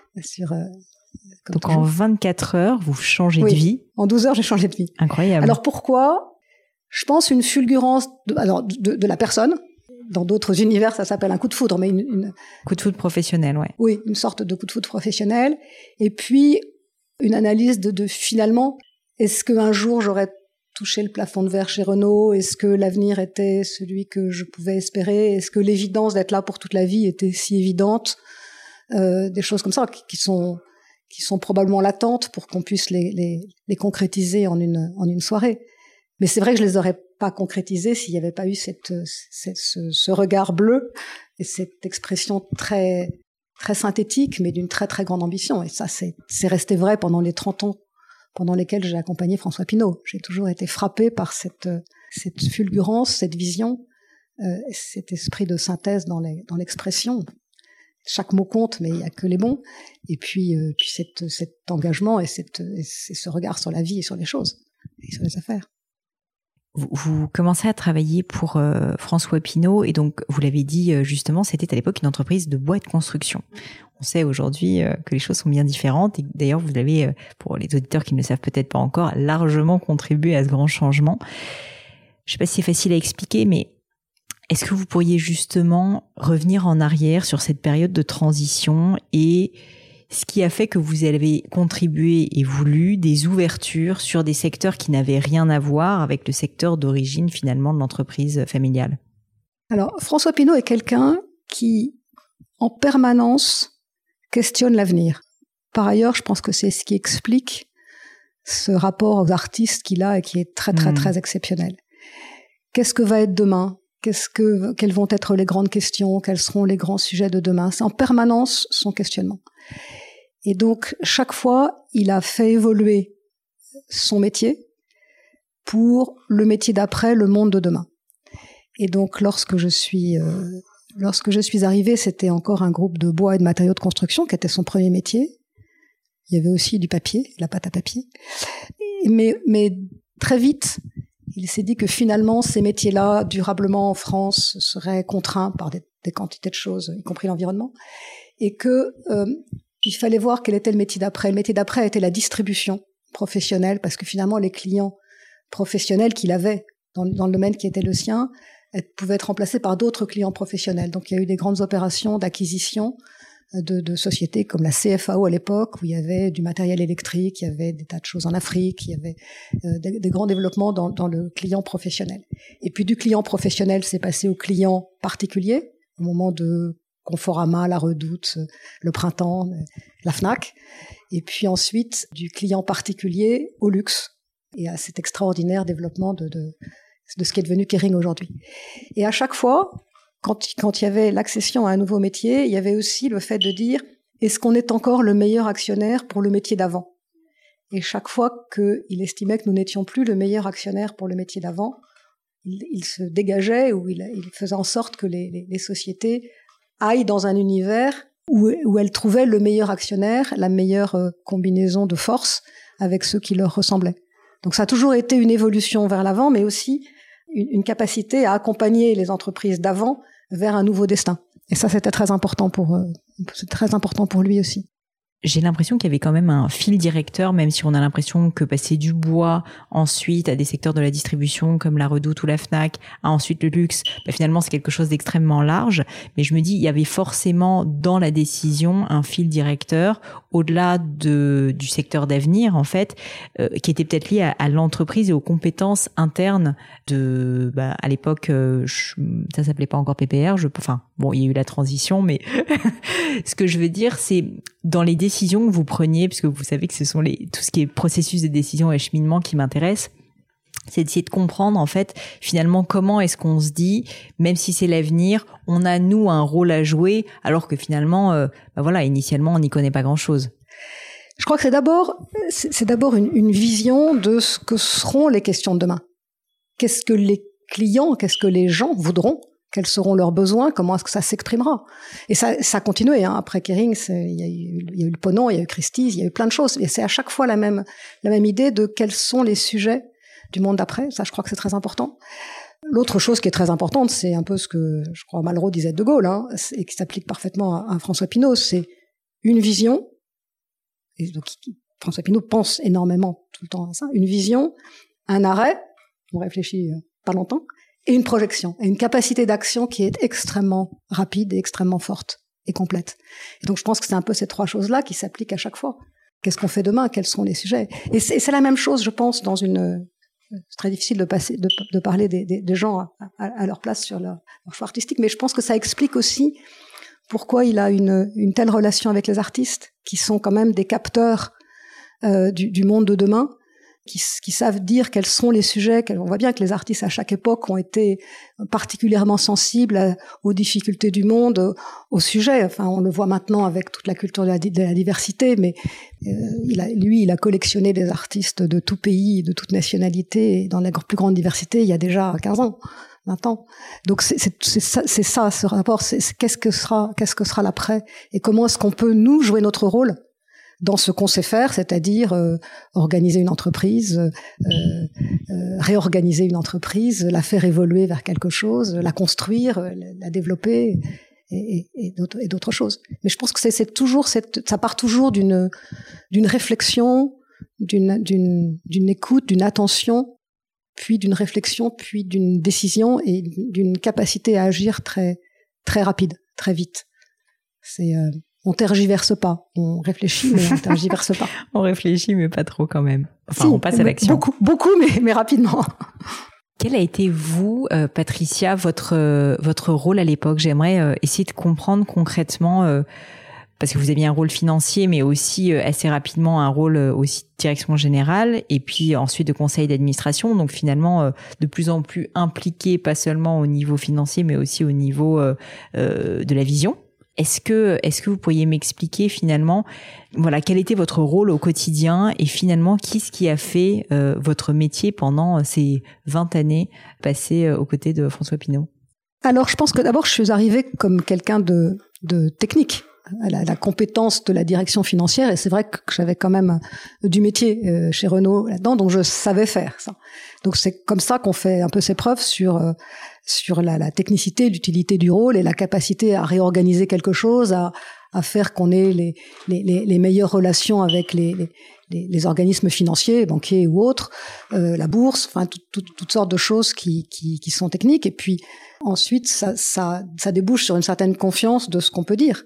Donc toujours. En 24 heures, vous changez de vie. En 12 heures, j'ai changé de vie. Incroyable. Alors pourquoi? Je pense une fulgurance de la personne. Dans d'autres univers, ça s'appelle un coup de foudre, mais coup de foudre professionnel, ouais. Oui, une sorte de coup de foudre professionnel. Et puis une analyse de finalement, est-ce qu'un jour j'aurais touché le plafond de verre chez Renault? Est-ce que l'avenir était celui que je pouvais espérer? Est-ce que l'évidence d'être là pour toute la vie était si évidente? Des choses comme ça qui sont probablement latentes pour qu'on puisse les concrétiser en une soirée. Mais c'est vrai que je les aurais pas concrétisées s'il n'y avait pas eu ce regard bleu et cette expression très très synthétique, mais d'une très très grande ambition. Et ça, c'est resté vrai pendant les 30 ans pendant lesquels j'ai accompagné François Pinault. J'ai toujours été frappée par cette fulgurance, cette vision, cet esprit de synthèse dans l'expression. Chaque mot compte, mais il n'y a que les bons. Et puis cet engagement et ce regard sur la vie et sur les choses et sur les affaires. Vous commencez à travailler pour François Pinault, et donc vous l'avez dit justement, c'était à l'époque une entreprise de bois et de construction. On sait aujourd'hui que les choses sont bien différentes, et d'ailleurs vous avez, pour les auditeurs qui ne le savent peut-être pas encore, largement contribué à ce grand changement. Je ne sais pas si c'est facile à expliquer, mais est-ce que vous pourriez justement revenir en arrière sur cette période de transition et ce qui a fait que vous avez contribué et voulu des ouvertures sur des secteurs qui n'avaient rien à voir avec le secteur d'origine finalement de l'entreprise familiale? Alors, François Pinault est quelqu'un qui, en permanence, questionne l'avenir. Par ailleurs, je pense que c'est ce qui explique ce rapport aux artistes qu'il a et qui est très, très, très exceptionnel. Qu'est-ce que va être demain? Quelles vont être les grandes questions? Quels seront les grands sujets de demain? C'est en permanence son questionnement. Et donc, chaque fois, il a fait évoluer son métier pour le métier d'après, le monde de demain. Et donc, lorsque je suis arrivée, c'était encore un groupe de bois et de matériaux de construction qui était son premier métier. Il y avait aussi du papier, de la pâte à papier. Mais très vite, il s'est dit que finalement, ces métiers-là, durablement en France, seraient contraints par des quantités de choses, y compris l'environnement, et que il fallait voir quel était le métier d'après. Le métier d'après était la distribution professionnelle, parce que finalement, les clients professionnels qu'il avait dans le domaine qui était le sien pouvaient être remplacés par d'autres clients professionnels. Donc, il y a eu des grandes opérations d'acquisition de sociétés comme la CFAO à l'époque, où il y avait du matériel électrique, il y avait des tas de choses en Afrique, il y avait des grands développements dans le client professionnel. Et puis du client professionnel, c'est passé au client particulier, au moment de Conforama, La Redoute, le Printemps, la Fnac. Et puis ensuite, du client particulier au luxe, et à cet extraordinaire développement de ce qui est devenu Kering aujourd'hui. Et à chaque fois, quand il y avait l'accession à un nouveau métier, il y avait aussi le fait de dire, est-ce qu'on est encore le meilleur actionnaire pour le métier d'avant? Et chaque fois qu'il estimait que nous n'étions plus le meilleur actionnaire pour le métier d'avant, il se dégageait ou il faisait en sorte que les sociétés aillent dans un univers où elles trouvaient le meilleur actionnaire, la meilleure combinaison de forces avec ceux qui leur ressemblaient. Donc ça a toujours été une évolution vers l'avant, mais aussi une capacité à accompagner les entreprises d'avant vers un nouveau destin. Et ça, c'était très important pour lui aussi. J'ai l'impression qu'il y avait quand même un fil directeur, même si on a l'impression que passer du bois ensuite à des secteurs de la distribution comme la Redoute ou la Fnac, à ensuite le luxe, finalement c'est quelque chose d'extrêmement large. Mais je me dis, il y avait forcément dans la décision un fil directeur au-delà du secteur d'avenir en fait, qui était peut-être lié à l'entreprise et aux compétences internes à l'époque, ça s'appelait pas encore PPR. Il y a eu la transition, mais ce que je veux dire, c'est dans les décisions que vous preniez, puisque vous savez que ce sont tout ce qui est processus de décision et cheminement qui m'intéresse, c'est d'essayer de comprendre en fait finalement comment est-ce qu'on se dit, même si c'est l'avenir, on a nous un rôle à jouer, alors que finalement, initialement on n'y connaît pas grand-chose. Je crois que c'est d'abord une vision de ce que seront les questions de demain. Qu'est-ce que les clients, qu'est-ce que les gens voudront? Quels seront leurs besoins? Comment est-ce que ça s'exprimera? Et ça a continué. Après Kering, il y a eu le Ponant, il y a eu Christie's, il y a eu plein de choses. Et c'est à chaque fois la même idée de quels sont les sujets du monde d'après. Ça, je crois que c'est très important. L'autre chose qui est très importante, c'est un peu ce que je crois Malraux disait de Gaulle, et qui s'applique parfaitement à François Pinault, c'est une vision. Et donc François Pinault pense énormément tout le temps à ça. Une vision, un arrêt, on réfléchit pas longtemps, et une projection, et une capacité d'action qui est extrêmement rapide et extrêmement forte et complète. Et donc je pense que c'est un peu ces trois choses-là qui s'appliquent à chaque fois. Qu'est-ce qu'on fait demain? Quels sont les sujets? Et c'est la même chose, je pense, c'est très difficile de parler des gens à leur place sur leur choix artistique, mais je pense que ça explique aussi pourquoi il a une telle relation avec les artistes, qui sont quand même des capteurs du monde de demain, qui savent dire quels sont les sujets. On voit bien que les artistes à chaque époque ont été particulièrement sensibles aux difficultés du monde, aux sujets. Enfin, on le voit maintenant avec toute la culture de la diversité, mais il a collectionné des artistes de tout pays, de toute nationalité, et dans la plus grande diversité, il y a déjà 15 ans. 20 ans. Donc c'est ça ce rapport, c'est qu'est-ce que sera l'après, et comment est-ce qu'on peut nous jouer notre rôle dans ce qu'on sait faire, c'est-à-dire organiser une entreprise, réorganiser une entreprise, la faire évoluer vers quelque chose, la construire, la développer et d'autres choses. Mais je pense que c'est toujours ça part toujours d'une réflexion, d'une écoute, d'une attention, puis d'une réflexion, puis d'une décision et d'une capacité à agir très très rapide, très vite. On tergiverse pas, on réfléchit, mais on tergiverse pas. On réfléchit, mais pas trop quand même. Enfin, si, on passe à l'action. Beaucoup, mais rapidement. Quel a été, vous, Patricia, votre rôle à l'époque? J'aimerais essayer de comprendre concrètement, parce que vous aviez un rôle financier, mais aussi assez rapidement un rôle aussi de direction générale, et puis ensuite de conseil d'administration. Donc finalement, de plus en plus impliqué, pas seulement au niveau financier, mais aussi au niveau de la vision. Est-ce que vous pourriez m'expliquer finalement, quel était votre rôle au quotidien, et finalement, qu'est-ce qui a fait votre métier pendant ces 20 années passées aux côtés de François Pinault? Alors, je pense que d'abord, je suis arrivée comme quelqu'un de technique, la compétence de la direction financière, et c'est vrai que j'avais quand même du métier chez Renault là-dedans, donc je savais faire ça. Donc c'est comme ça qu'on fait un peu ses preuves sur la technicité, l'utilité du rôle et la capacité à réorganiser quelque chose, à faire qu'on ait les meilleures relations avec les organismes financiers, banquiers ou autres, la bourse, enfin toutes sortes de choses qui sont techniques. Et puis ensuite ça débouche sur une certaine confiance de ce qu'on peut dire.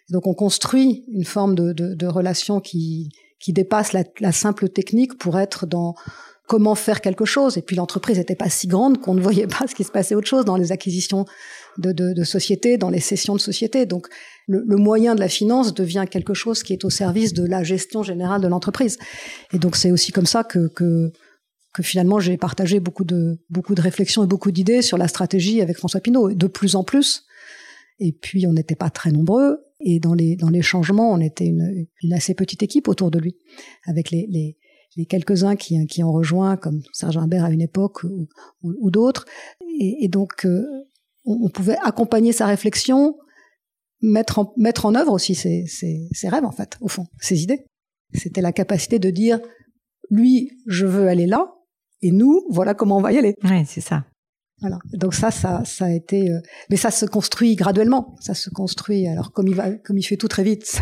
Donc on construit une forme de relation qui dépasse la simple technique pour être dans comment faire quelque chose. Et puis l'entreprise n'était pas si grande qu'on ne voyait pas ce qui se passait autre chose dans les acquisitions de sociétés, dans les cessions de sociétés. Donc le moyen de la finance devient quelque chose qui est au service de la gestion générale de l'entreprise. Et donc c'est aussi comme ça que finalement j'ai partagé beaucoup de réflexions et beaucoup d'idées sur la stratégie avec François Pinault, de plus en plus. Et puis on n'était pas très nombreux, et dans les changements, on était une assez petite équipe autour de lui, avec les quelques-uns qui ont rejoint, comme Serge Imbert à une époque ou d'autres. Et donc on pouvait accompagner sa réflexion, mettre en œuvre aussi ses rêves, en fait, au fond, ses idées. C'était la capacité de dire, lui, je veux aller là, et nous, voilà comment on va y aller. Ouais, c'est ça. Voilà. Donc ça a été, mais ça se construit graduellement. Ça se construit. Alors comme il fait tout très vite,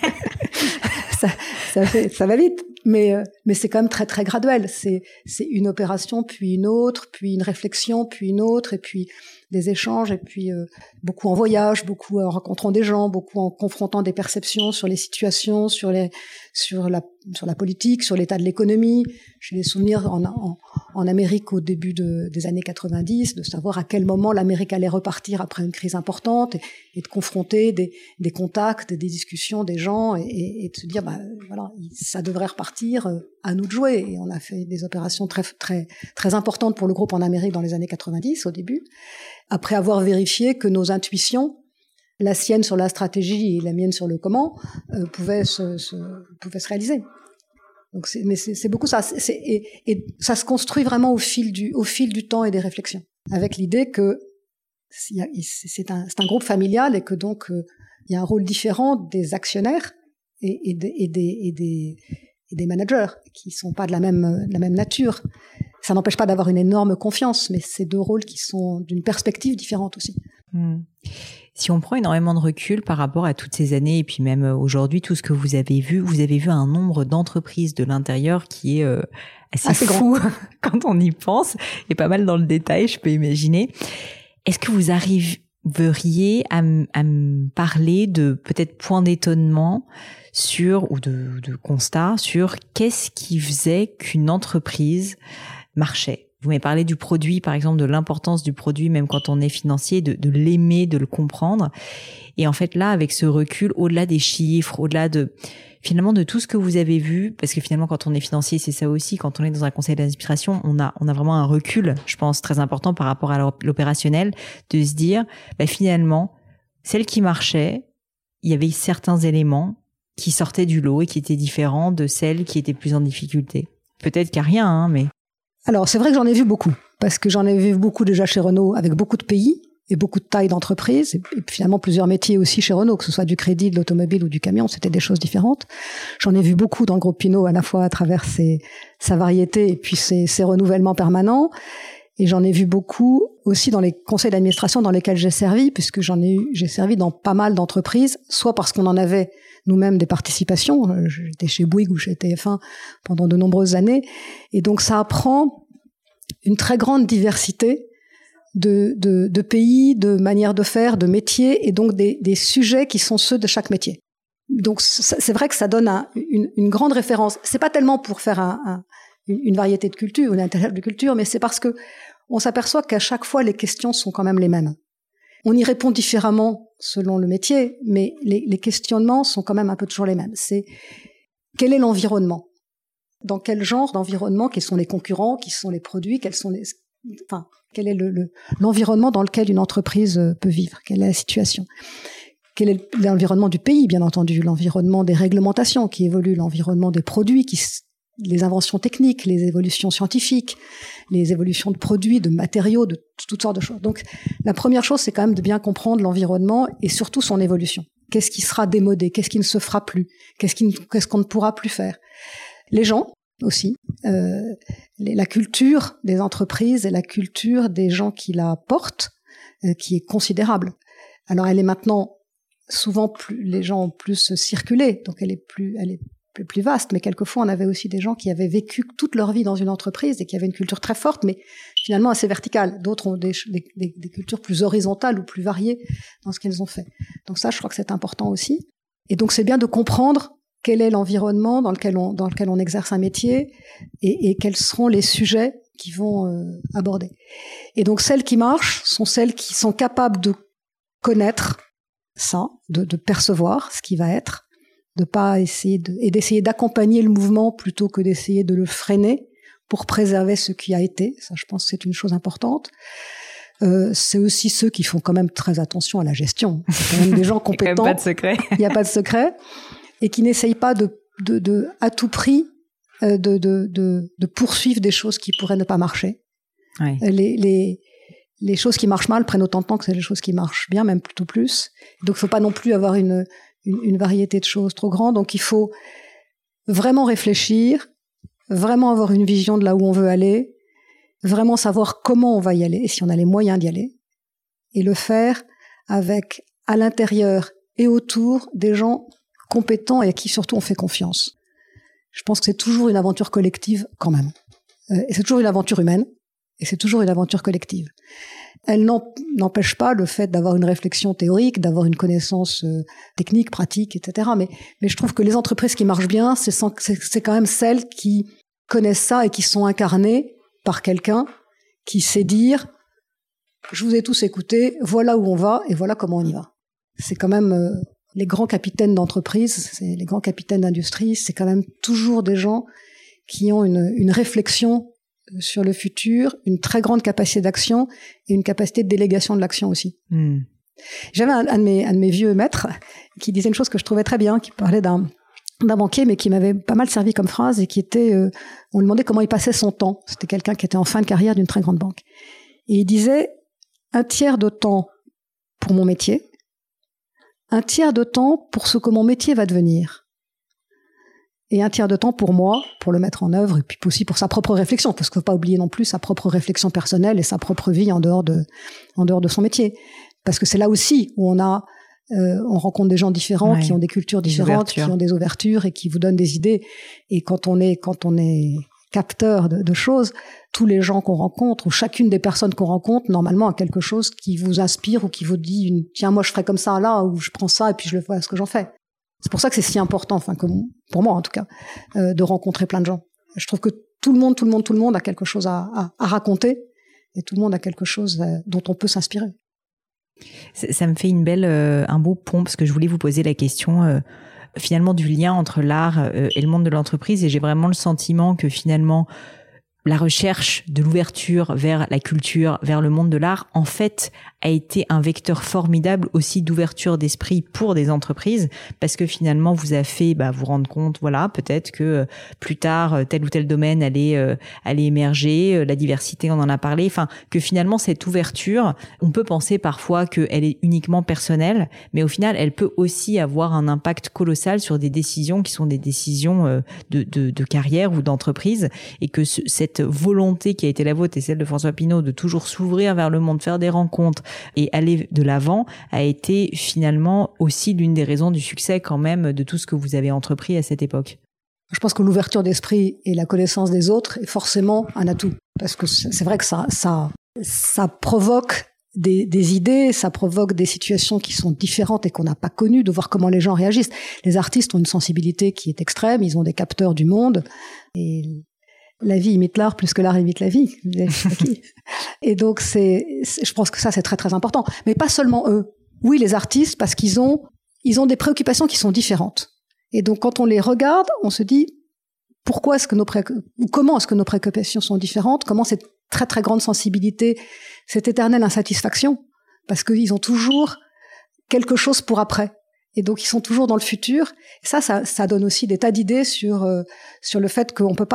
ça va vite. Mais c'est quand même très très graduel. C'est une opération, puis une autre, puis une réflexion, puis une autre, et puis des échanges, et puis beaucoup en voyage, beaucoup en rencontrant des gens, beaucoup en confrontant des perceptions sur les situations, sur la politique, sur l'état de l'économie. J'ai des souvenirs en Amérique au début des années 90, de savoir à quel moment l'Amérique allait repartir après une crise importante, et de confronter des contacts, des discussions des gens, et de se dire, voilà, ça devrait repartir, à nous de jouer. Et on a fait des opérations très, très, très importantes pour le groupe en Amérique dans les années 90, au début, après avoir vérifié que nos intuitions, la sienne sur la stratégie et la mienne sur le comment, pouvaient se réaliser. Donc c'est beaucoup ça. Et ça se construit vraiment au fil du temps et des réflexions, avec l'idée que c'est un groupe familial, et que donc il y a un rôle différent des actionnaires et des managers qui sont pas de la même nature. Ça n'empêche pas d'avoir une énorme confiance, mais c'est deux rôles qui sont d'une perspective différente aussi. Si on prend énormément de recul par rapport à toutes ces années, et puis même aujourd'hui, tout ce que vous avez vu un nombre d'entreprises de l'intérieur qui est assez fou quand on y pense, et pas mal dans le détail, je peux imaginer. Est-ce que vous arriveriez à me parler de peut-être points d'étonnement ou de constats sur qu'est-ce qui faisait qu'une entreprise marchait? Vous m'avez parlé du produit, par exemple, de l'importance du produit, même quand on est financier, de l'aimer, de le comprendre. Et en fait, là, avec ce recul, au-delà des chiffres, au-delà finalement de tout ce que vous avez vu, parce que finalement, quand on est financier, c'est ça aussi, quand on est dans un conseil d'administration, on a vraiment un recul, je pense, très important par rapport à l'opérationnel, de se dire, finalement, celle qui marchait, il y avait certains éléments qui sortaient du lot et qui étaient différents de celles qui étaient plus en difficulté. Peut-être qu'il n'y a rien, mais... Alors, c'est vrai que j'en ai vu beaucoup, parce que j'en ai vu beaucoup déjà chez Renault, avec beaucoup de pays et beaucoup de tailles d'entreprise, et finalement plusieurs métiers aussi chez Renault, que ce soit du crédit, de l'automobile ou du camion, c'était des choses différentes. J'en ai vu beaucoup dans le groupe Pinault, à la fois à travers sa variété et puis ses renouvellements permanents. Et j'en ai vu beaucoup aussi dans les conseils d'administration dans lesquels j'ai servi, puisque j'ai servi dans pas mal d'entreprises, soit parce qu'on en avait nous-mêmes des participations. J'étais chez Bouygues ou chez TF1 pendant de nombreuses années. Et donc ça apprend une très grande diversité de pays, de manières de faire, de métiers, et donc des sujets qui sont ceux de chaque métier. Donc c'est vrai que ça donne une grande référence. C'est pas tellement pour faire une variété de culture, une intérêt de culture, mais c'est parce que on s'aperçoit qu'à chaque fois les questions sont quand même les mêmes. On y répond différemment selon le métier, mais les questionnements sont quand même un peu toujours les mêmes. C'est quel est l'environnement? Dans quel genre d'environnement? Quels sont les concurrents? Qui sont les produits? Quel est l'environnement dans lequel une entreprise peut vivre? Quelle est la situation? Quel est l'environnement du pays, bien entendu? L'environnement des réglementations qui évoluent, l'environnement des produits, les inventions techniques, les évolutions scientifiques, les évolutions de produits, de matériaux, de toutes sortes de choses. Donc, la première chose, c'est quand même de bien comprendre l'environnement et surtout son évolution. Qu'est-ce qui sera démodé? Qu'est-ce qui ne se fera plus? Qu'est-ce qu'on ne pourra plus faire? Les gens aussi, la culture des entreprises et la culture des gens qui la portent, qui est considérable. Alors, elle est maintenant souvent les gens ont plus circulé, donc elle est plus vaste, mais quelquefois on avait aussi des gens qui avaient vécu toute leur vie dans une entreprise et qui avaient une culture très forte, mais finalement assez verticale. D'autres ont des cultures plus horizontales ou plus variées dans ce qu'elles ont fait. Donc ça, je crois que c'est important aussi. Et donc c'est bien de comprendre quel est l'environnement dans lequel on exerce un métier et quels seront les sujets qui vont aborder. Et donc celles qui marchent sont celles qui sont capables de connaître ça, de percevoir ce qui va être, de pas essayer et d'essayer d'accompagner le mouvement plutôt que d'essayer de le freiner pour préserver ce qui a été. Ça, je pense que c'est une chose importante. C'est aussi ceux qui font quand même très attention à la gestion. C'est quand même des gens compétents. Il n'y a pas de secret. Il n'y a pas de secret. Et qui n'essayent pas à tout prix de poursuivre des choses qui pourraient ne pas marcher. Oui. Les choses qui marchent mal prennent autant de temps que les choses qui marchent bien, même plutôt plus. Donc, il ne faut pas non plus avoir une variété de choses trop grande. Donc, il faut vraiment réfléchir, vraiment avoir une vision de là où on veut aller, vraiment savoir comment on va y aller et si on a les moyens d'y aller, et le faire avec, à l'intérieur et autour, des gens compétents et à qui surtout on fait confiance. Je pense que c'est toujours une aventure collective quand même. Et c'est toujours une aventure humaine, et c'est toujours une aventure collective. Elle n'empêche pas le fait d'avoir une réflexion théorique, d'avoir une connaissance technique, pratique, etc. Mais je trouve que les entreprises qui marchent bien, c'est quand même celles qui connaissent ça et qui sont incarnées par quelqu'un qui sait dire « je vous ai tous écoutés, voilà où on va et voilà comment on y va ». C'est quand même les grands capitaines d'entreprise, les grands capitaines d'industrie, c'est quand même toujours des gens qui ont une réflexion sur le futur, une très grande capacité d'action et une capacité de délégation de l'action aussi. J'avais un de mes vieux maîtres qui disait une chose que je trouvais très bien, qui parlait d'un banquier, mais qui m'avait pas mal servi comme phrase et qui était, on lui demandait comment il passait son temps. C'était quelqu'un qui était en fin de carrière d'une très grande banque. Et il disait 1/3 de temps pour mon métier, 1/3 de temps pour ce que mon métier va devenir. Et 1/3 de temps pour moi, pour le mettre en œuvre, et puis aussi pour sa propre réflexion, parce qu'il ne faut pas oublier non plus sa propre réflexion personnelle et sa propre vie en dehors de son métier. Parce que c'est là aussi où on rencontre des gens différents, qui ont des cultures différentes, qui ont des ouvertures et qui vous donnent des idées. Et quand on est capteur de choses, tous les gens qu'on rencontre, ou chacune des personnes qu'on rencontre, normalement a quelque chose qui vous inspire ou qui vous dit « Tiens, moi je ferais comme ça là », ou « Je prends ça et puis je le vois ce que j'en fais ». C'est pour ça que c'est si important, pour moi en tout cas, de rencontrer plein de gens. Je trouve que tout le monde a quelque chose à raconter, et tout le monde a quelque chose dont on peut s'inspirer. Ça me fait un beau pont, parce que je voulais vous poser la question finalement du lien entre l'art et le monde de l'entreprise, et j'ai vraiment le sentiment que finalement la recherche de l'ouverture vers la culture, vers le monde de l'art, en fait, a été un vecteur formidable aussi d'ouverture d'esprit pour des entreprises, parce que finalement, vous a fait vous rendre compte, voilà, peut-être que plus tard, tel ou tel domaine allait émerger, la diversité, on en a parlé, enfin, que finalement, cette ouverture, on peut penser parfois qu'elle est uniquement personnelle, mais au final, elle peut aussi avoir un impact colossal sur des décisions qui sont des décisions de carrière ou d'entreprise, et que cette volonté qui a été la vôtre et celle de François Pinault de toujours s'ouvrir vers le monde, faire des rencontres et aller de l'avant a été finalement aussi l'une des raisons du succès quand même de tout ce que vous avez entrepris à cette époque. Je pense que l'ouverture d'esprit et la connaissance des autres est forcément un atout, parce que c'est vrai que ça provoque des idées, ça provoque des situations qui sont différentes et qu'on n'a pas connues, de voir comment les gens réagissent. Les artistes ont une sensibilité qui est extrême, ils ont des capteurs du monde, et la vie imite l'art plus que l'art imite la vie. Et donc je pense que ça c'est très très important. Mais pas seulement eux. Oui, les artistes, parce qu'ils ont des préoccupations qui sont différentes. Et donc quand on les regarde, on se dit comment est-ce que nos préoccupations sont différentes, comment cette très très grande sensibilité, cette éternelle insatisfaction, parce qu'ils ont toujours quelque chose pour après. Et donc, ils sont toujours dans le futur. Et ça donne aussi des tas d'idées sur le fait qu'on peut pas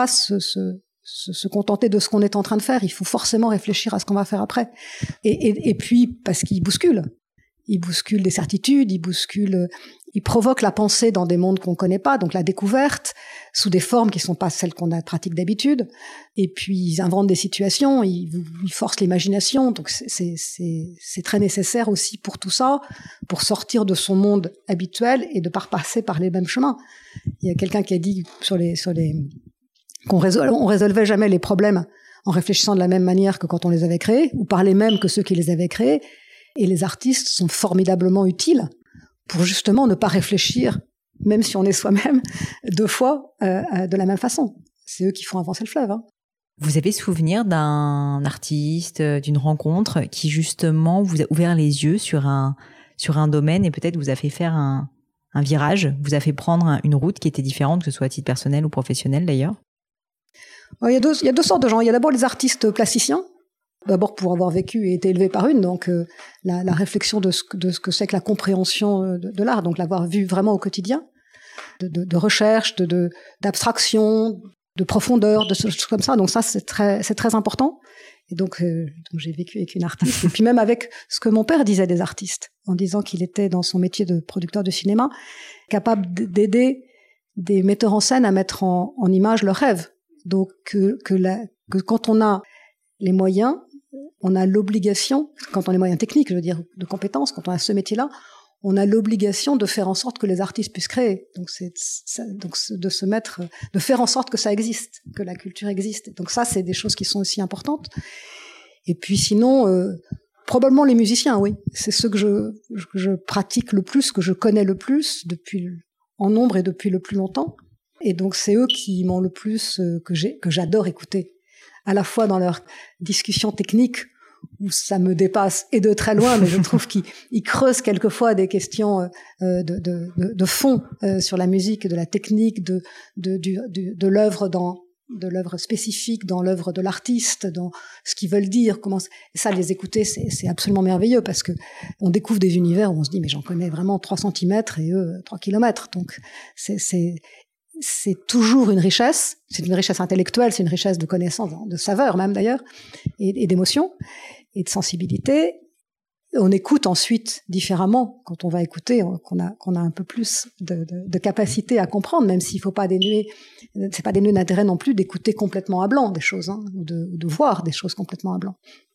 se contenter de ce qu'on est en train de faire. Il faut forcément réfléchir à ce qu'on va faire après. Et puis, parce qu'ils bousculent. il bouscule des certitudes, il provoque la pensée dans des mondes qu'on connaît pas, donc la découverte, sous des formes qui sont pas celles qu'on a pratique d'habitude. Et puis, ils inventent des situations, ils forcent l'imagination. Donc, c'est très nécessaire aussi pour tout ça, pour sortir de son monde habituel et de pas repasser par les mêmes chemins. Il y a quelqu'un qui a dit on résolvait jamais les problèmes en réfléchissant de la même manière que quand on les avait créés, ou par les mêmes que ceux qui les avaient créés. Et les artistes sont formidablement utiles pour justement ne pas réfléchir, même si on est soi-même, deux fois de la même façon. C'est eux qui font avancer le fleuve. Hein. Vous avez souvenir d'un artiste, d'une rencontre qui justement vous a ouvert les yeux sur un domaine et peut-être vous a fait faire un virage, vous a fait prendre une route qui était différente, que ce soit à titre personnel ou professionnel d'ailleurs? Il y a deux sortes de gens. Il y a d'abord les artistes plasticiens, d'abord pour avoir vécu et été élevé par une, donc la réflexion de ce que c'est que la compréhension de l'art, donc l'avoir vu vraiment au quotidien, de recherche, d'abstraction, de profondeur, de choses comme ça. Donc ça, c'est très important. Et donc j'ai vécu avec une artiste, et puis même avec ce que mon père disait des artistes, en disant qu'il était dans son métier de producteur de cinéma, capable d'aider des metteurs en scène à mettre en image leurs rêves. Donc que quand on a les moyens, on a l'obligation, quand on a les moyens techniques, je veux dire, de compétences, quand on a ce métier-là, on a l'obligation de faire en sorte que les artistes puissent créer. Donc de faire en sorte que ça existe, que la culture existe. Donc ça, c'est des choses qui sont aussi importantes. Et puis sinon, probablement les musiciens, oui. C'est ceux que je pratique le plus, que je connais le plus en nombre et depuis le plus longtemps. Et donc c'est eux qui m'ont le plus, que j'adore écouter. À la fois dans leurs discussions techniques, où ça me dépasse et de très loin, mais je trouve qu'ils creusent quelquefois des questions de fond sur la musique, de la technique, de l'œuvre de l'œuvre spécifique, dans l'œuvre de l'artiste, dans ce qu'ils veulent dire, et ça, les écouter, c'est absolument merveilleux, parce que on découvre des univers où on se dit, mais j'en connais vraiment 3 centimètres et eux 3 kilomètres. Donc c'est toujours une richesse. C'est une richesse intellectuelle, c'est une richesse de connaissances, de saveurs même d'ailleurs, et d'émotions, et de sensibilité. On écoute ensuite différemment quand on va écouter, qu'on a un peu plus de capacité à comprendre, même s'il faut pas c'est pas dénué d'intérêt non plus d'écouter complètement à blanc des choses, hein, ou de voir des choses complètement à blanc.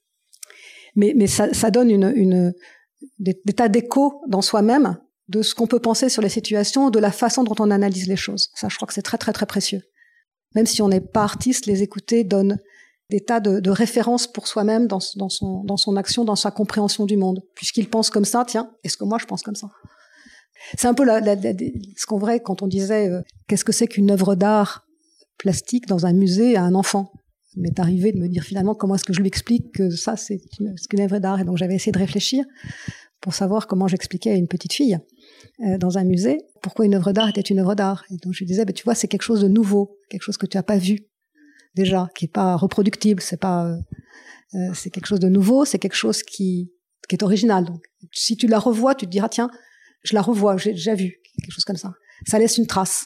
Mais ça donne des tas d'échos dans soi-même, de ce qu'on peut penser sur les situations, de la façon dont on analyse les choses. Ça, je crois que c'est très, très, très précieux. Même si on n'est pas artiste, les écouter donne des tas de références pour soi-même dans son action, dans sa compréhension du monde. Puisqu'il pense comme ça, tiens, est-ce que moi je pense comme ça? C'est un peu ce qu'on vrai quand on disait qu'est-ce que c'est qu'une œuvre d'art plastique dans un musée à un enfant. Il m'est arrivé de me dire finalement comment est-ce que je lui explique que ça c'est qu'une œuvre d'art. Et donc j'avais essayé de réfléchir pour savoir comment j'expliquais à une petite fille dans un musée pourquoi une œuvre d'art était une œuvre d'art. Et donc je lui disais, tu vois, c'est quelque chose de nouveau, quelque chose que tu n'as pas vu déjà, qui est pas reproductible, c'est quelque chose de nouveau, c'est quelque chose qui est original. Donc si tu la revois, tu te diras, tiens, je la revois, j'ai déjà vu quelque chose comme ça. Ça laisse une trace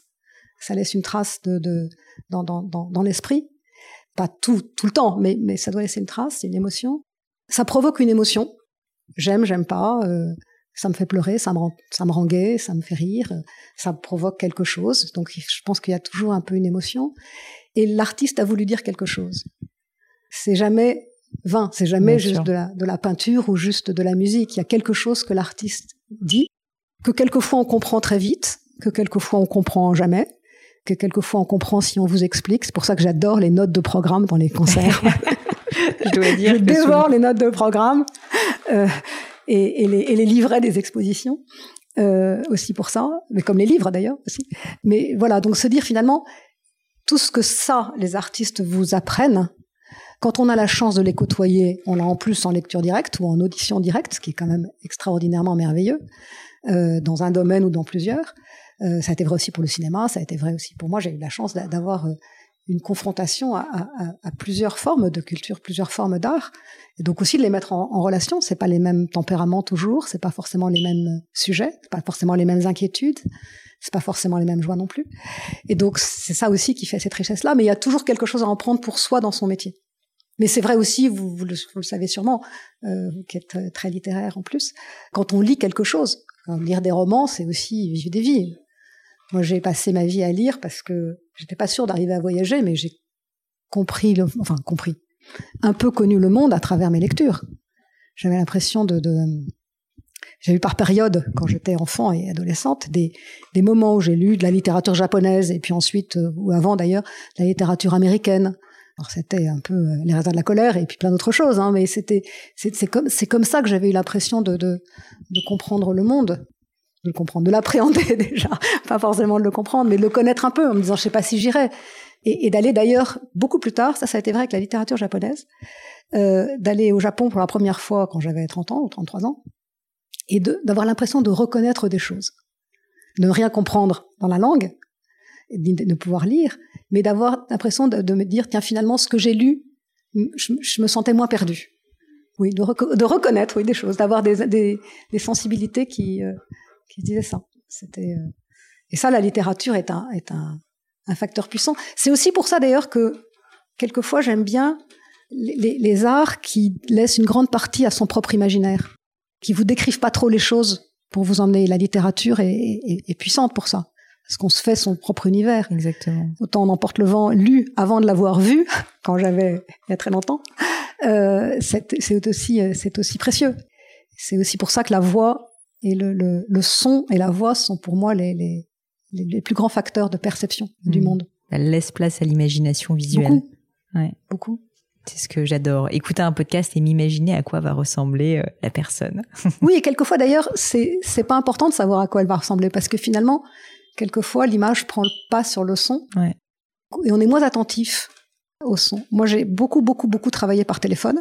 dans l'esprit, pas tout le temps, mais ça doit laisser une trace, c'est une émotion. Ça provoque une émotion. J'aime pas, ça me fait pleurer, ça me rend gai, ça me fait rire, ça me provoque quelque chose. Donc je pense qu'il y a toujours un peu une émotion. Et l'artiste a voulu dire quelque chose. C'est jamais vain, c'est jamais juste de la peinture ou juste de la musique. Il y a quelque chose que l'artiste dit, que quelquefois on comprend très vite, que quelquefois on comprend jamais, que quelquefois on comprend si on vous explique. C'est pour ça que j'adore les notes de programme dans les concerts. Je dois dire je dévore les notes de programme et les livrets des expositions aussi pour ça, mais comme les livres d'ailleurs aussi. Mais voilà, donc se dire finalement tout ce que les artistes vous apprennent, quand on a la chance de les côtoyer, on l'a en plus en lecture directe ou en audition directe, ce qui est quand même extraordinairement merveilleux dans un domaine ou dans plusieurs. Ça a été vrai aussi pour le cinéma, ça a été vrai aussi pour moi. J'ai eu la chance d'avoir une confrontation à plusieurs formes de culture, plusieurs formes d'art, et donc aussi de les mettre en relation. C'est pas les mêmes tempéraments toujours, c'est pas forcément les mêmes sujets, c'est pas forcément les mêmes inquiétudes, c'est pas forcément les mêmes joies non plus. Et donc c'est ça aussi qui fait cette richesse-là, mais il y a toujours quelque chose à en prendre pour soi dans son métier. Mais c'est vrai aussi, vous le savez sûrement, vous qui êtes très littéraire en plus, quand on lit quelque chose, lire des romans, c'est aussi vivre des vies. Moi, j'ai passé ma vie à lire parce que j'étais pas sûre d'arriver à voyager, mais j'ai compris, un peu connu le monde à travers mes lectures. J'avais l'impression j'ai eu par période, quand j'étais enfant et adolescente, des moments où j'ai lu de la littérature japonaise et puis ensuite, ou avant d'ailleurs, de la littérature américaine. Alors c'était un peu Les raisins de la colère et puis plein d'autres choses, hein, mais c'est comme ça que j'avais eu l'impression de comprendre le monde, de le comprendre, de l'appréhender déjà, pas forcément de le comprendre, mais de le connaître un peu en me disant je sais pas si j'irai, et d'aller d'ailleurs beaucoup plus tard, ça a été vrai avec la littérature japonaise, d'aller au Japon pour la première fois quand j'avais 30 ans ou 33 ans, et d'avoir l'impression de reconnaître des choses, de ne rien comprendre dans la langue, de pouvoir lire, mais d'avoir l'impression de me dire, tiens, finalement, ce que j'ai lu, je me sentais moins perdue. Oui, de reconnaître, oui, des choses, d'avoir des sensibilités qui disaient ça. Et ça, la littérature est un facteur puissant. C'est aussi pour ça, d'ailleurs, que quelquefois, j'aime bien les arts qui laissent une grande partie à son propre imaginaire, qui vous décrivent pas trop les choses pour vous emmener. La littérature est puissante pour ça. Parce qu'on se fait son propre univers. Exactement. Autant on emporte le vent lu avant de l'avoir vu, quand il y a très longtemps, c'est aussi précieux. C'est aussi pour ça que la voix et le son et la voix sont pour moi les plus grands facteurs de perception du monde. Elle laisse place à l'imagination visuelle. Beaucoup. Ouais. Beaucoup. C'est ce que j'adore. Écouter un podcast et m'imaginer à quoi va ressembler la personne. Oui, et quelquefois d'ailleurs, c'est pas important de savoir à quoi elle va ressembler, parce que finalement, quelquefois, l'image prend le pas sur le son. Ouais. Et on est moins attentif au son. Moi, j'ai beaucoup travaillé par téléphone.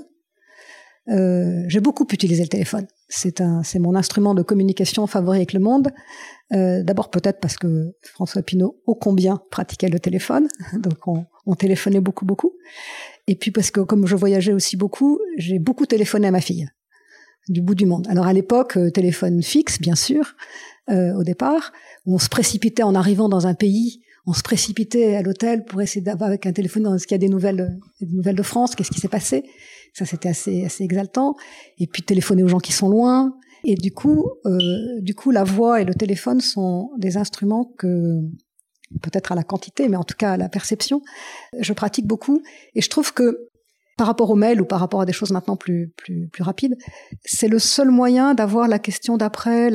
J'ai beaucoup utilisé le téléphone. C'est mon instrument de communication favori avec le monde. D'abord, peut-être parce que François Pinault, ô combien pratiquait le téléphone. Donc, on téléphonait beaucoup. Et puis, parce que comme je voyageais aussi beaucoup, j'ai beaucoup téléphoné à ma fille, du bout du monde. Alors, à l'époque, téléphone fixe, bien sûr, au départ, où on se précipitait en arrivant dans un pays, on se précipitait à l'hôtel pour essayer d'avoir avec un téléphone, est-ce qu'il y a des nouvelles de France, qu'est-ce qui s'est passé? Ça, c'était assez exaltant. Et puis téléphoner aux gens qui sont loin. Et du coup, la voix et le téléphone sont des instruments que, peut-être à la quantité, mais en tout cas à la perception, je pratique beaucoup. Et je trouve que par rapport aux mails ou par rapport à des choses maintenant plus rapides, c'est le seul moyen d'avoir la question d'après,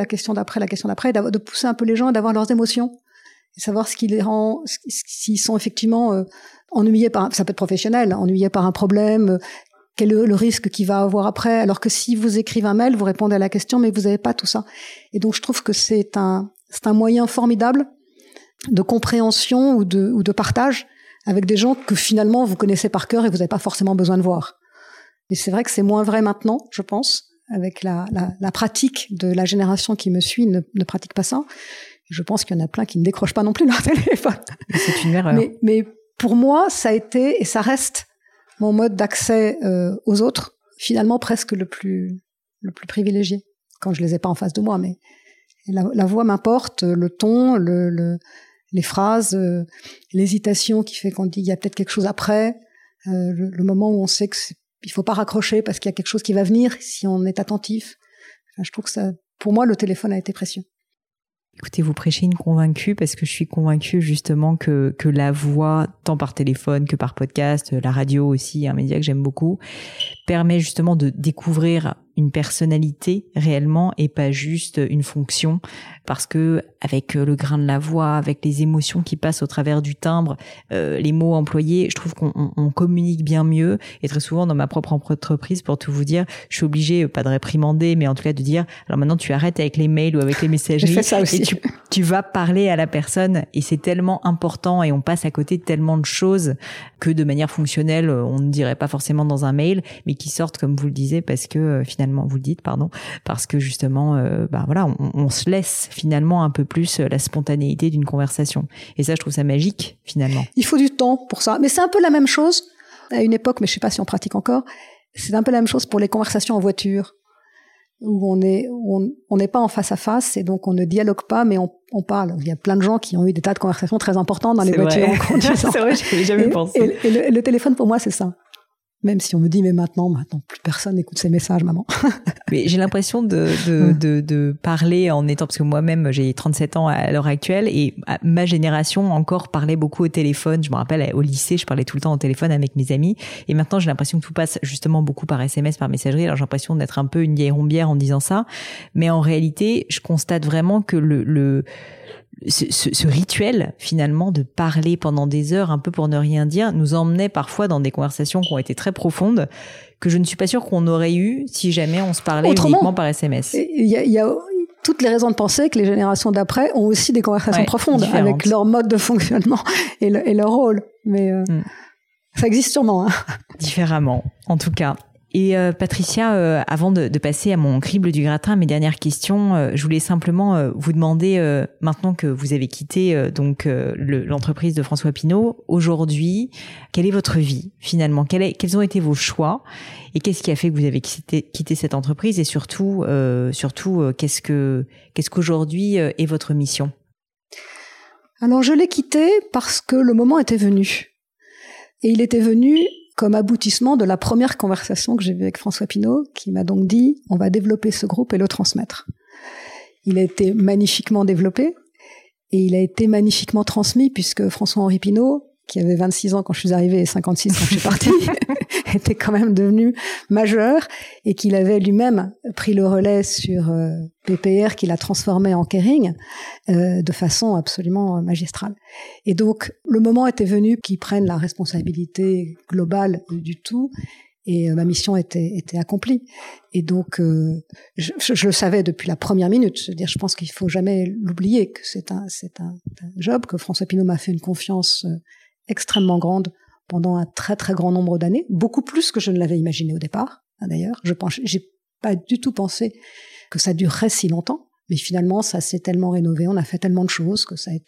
de pousser un peu les gens et d'avoir leurs émotions. Et savoir ce qui les rend, s'ils sont effectivement ennuyés ça peut être professionnel, ennuyés par un problème, quel est le risque qu'il va avoir après, alors que si vous écrivez un mail, vous répondez à la question, mais vous n'avez pas tout ça. Et donc je trouve que c'est un moyen formidable de compréhension ou de partage avec des gens que finalement vous connaissez par cœur et vous n'avez pas forcément besoin de voir. Et c'est vrai que c'est moins vrai maintenant, je pense, avec la pratique de la génération qui me suit ne pratique pas ça. Je pense qu'il y en a plein qui ne décrochent pas non plus leur téléphone. C'est une erreur. Mais pour moi, ça a été et ça reste mon mode d'accès aux autres, finalement presque le plus privilégié, quand je les ai pas en face de moi. Mais la voix m'importe, le ton, les phrases, l'hésitation qui fait qu'on dit il y a peut-être quelque chose après, le moment où on sait il faut pas raccrocher parce qu'il y a quelque chose qui va venir si on est attentif. Enfin, je trouve que ça, pour moi, le téléphone a été précieux. Écoutez, vous prêchez une convaincue parce que je suis convaincue justement que la voix, tant par téléphone que par podcast, la radio aussi, un média que j'aime beaucoup, permet justement de découvrir une personnalité réellement et pas juste une fonction, parce que avec le grain de la voix, avec les émotions qui passent au travers du timbre, les mots employés, je trouve qu'on communique bien mieux. Et très souvent dans ma propre entreprise, pour tout vous dire, je suis obligée, pas de réprimander, mais en tout cas de dire, alors maintenant tu arrêtes avec les mails ou avec les messageries. J'ai fait ça aussi. Et tu vas parler à la personne, et c'est tellement important et on passe à côté de tellement de choses que de manière fonctionnelle, on ne dirait pas forcément dans un mail, mais qui sortent, comme vous le disiez, parce que finalement, vous le dites, pardon, parce que justement, voilà, on se laisse finalement un peu plus la spontanéité d'une conversation. Et ça, je trouve ça magique, finalement. Il faut du temps pour ça. Mais c'est un peu la même chose à une époque, mais je sais pas si on pratique encore. C'est un peu la même chose pour les conversations en voiture, où on n'est pas en face à face et donc on ne dialogue pas, mais on parle. Il y a plein de gens qui ont eu des tas de conversations très importantes dans les voitures en conduisant. C'est vrai, je n'avais jamais pensé. Et le téléphone, pour moi, c'est ça. Même si on me dit, mais maintenant, plus personne n'écoute ces messages, maman. Mais j'ai l'impression de parler en étant, parce que moi-même, j'ai 37 ans à l'heure actuelle, et ma génération encore parlait beaucoup au téléphone. Je me rappelle, au lycée, je parlais tout le temps au téléphone avec mes amis. Et maintenant, j'ai l'impression que tout passe justement beaucoup par SMS, par messagerie. Alors, j'ai l'impression d'être un peu une vieille rombière en disant ça. Mais en réalité, je constate vraiment que ce rituel, finalement, de parler pendant des heures, un peu pour ne rien dire, nous emmenait parfois dans des conversations qui ont été très profondes, que je ne suis pas sûre qu'on aurait eu si jamais on se parlait uniquement par SMS. Il y a toutes les raisons de penser que les générations d'après ont aussi des conversations profondes avec leur mode de fonctionnement et leur rôle. Mais ça existe sûrement. Différemment, en tout cas. Et Patricia, avant de passer à mon crible du gratin, mes dernières questions, je voulais simplement vous demander, maintenant que vous avez quitté l'entreprise de François Pinault, aujourd'hui, quelle est votre vie finalement ? Quels ont été vos choix ? Et qu'est-ce qui a fait que vous avez quitté cette entreprise ? Et surtout, qu'est-ce qu'aujourd'hui est votre mission ? Alors, je l'ai quittée parce que le moment était venu. Et il était venu comme aboutissement de la première conversation que j'ai eue avec François Pinault, qui m'a donc dit « on va développer ce groupe et le transmettre ». Il a été magnifiquement développé et il a été magnifiquement transmis, puisque François-Henri Pinault, qui avait 26 ans quand je suis arrivée et 56 quand je suis partie, était quand même devenu majeur et qu'il avait lui-même pris le relais sur PPR, qu'il a transformé en Kering de façon absolument magistrale. Et donc, le moment était venu qu'il prenne la responsabilité globale du tout et ma mission était accomplie. Et donc, je le savais depuis la première minute. Je pense qu'il faut jamais l'oublier, que c'est un job, que François Pinault m'a fait une confiance extrêmement grande pendant un très très grand nombre d'années, beaucoup plus que je ne l'avais imaginé au départ. D'ailleurs, j'ai pas du tout pensé que ça durerait si longtemps, mais finalement ça s'est tellement rénové, on a fait tellement de choses que ça a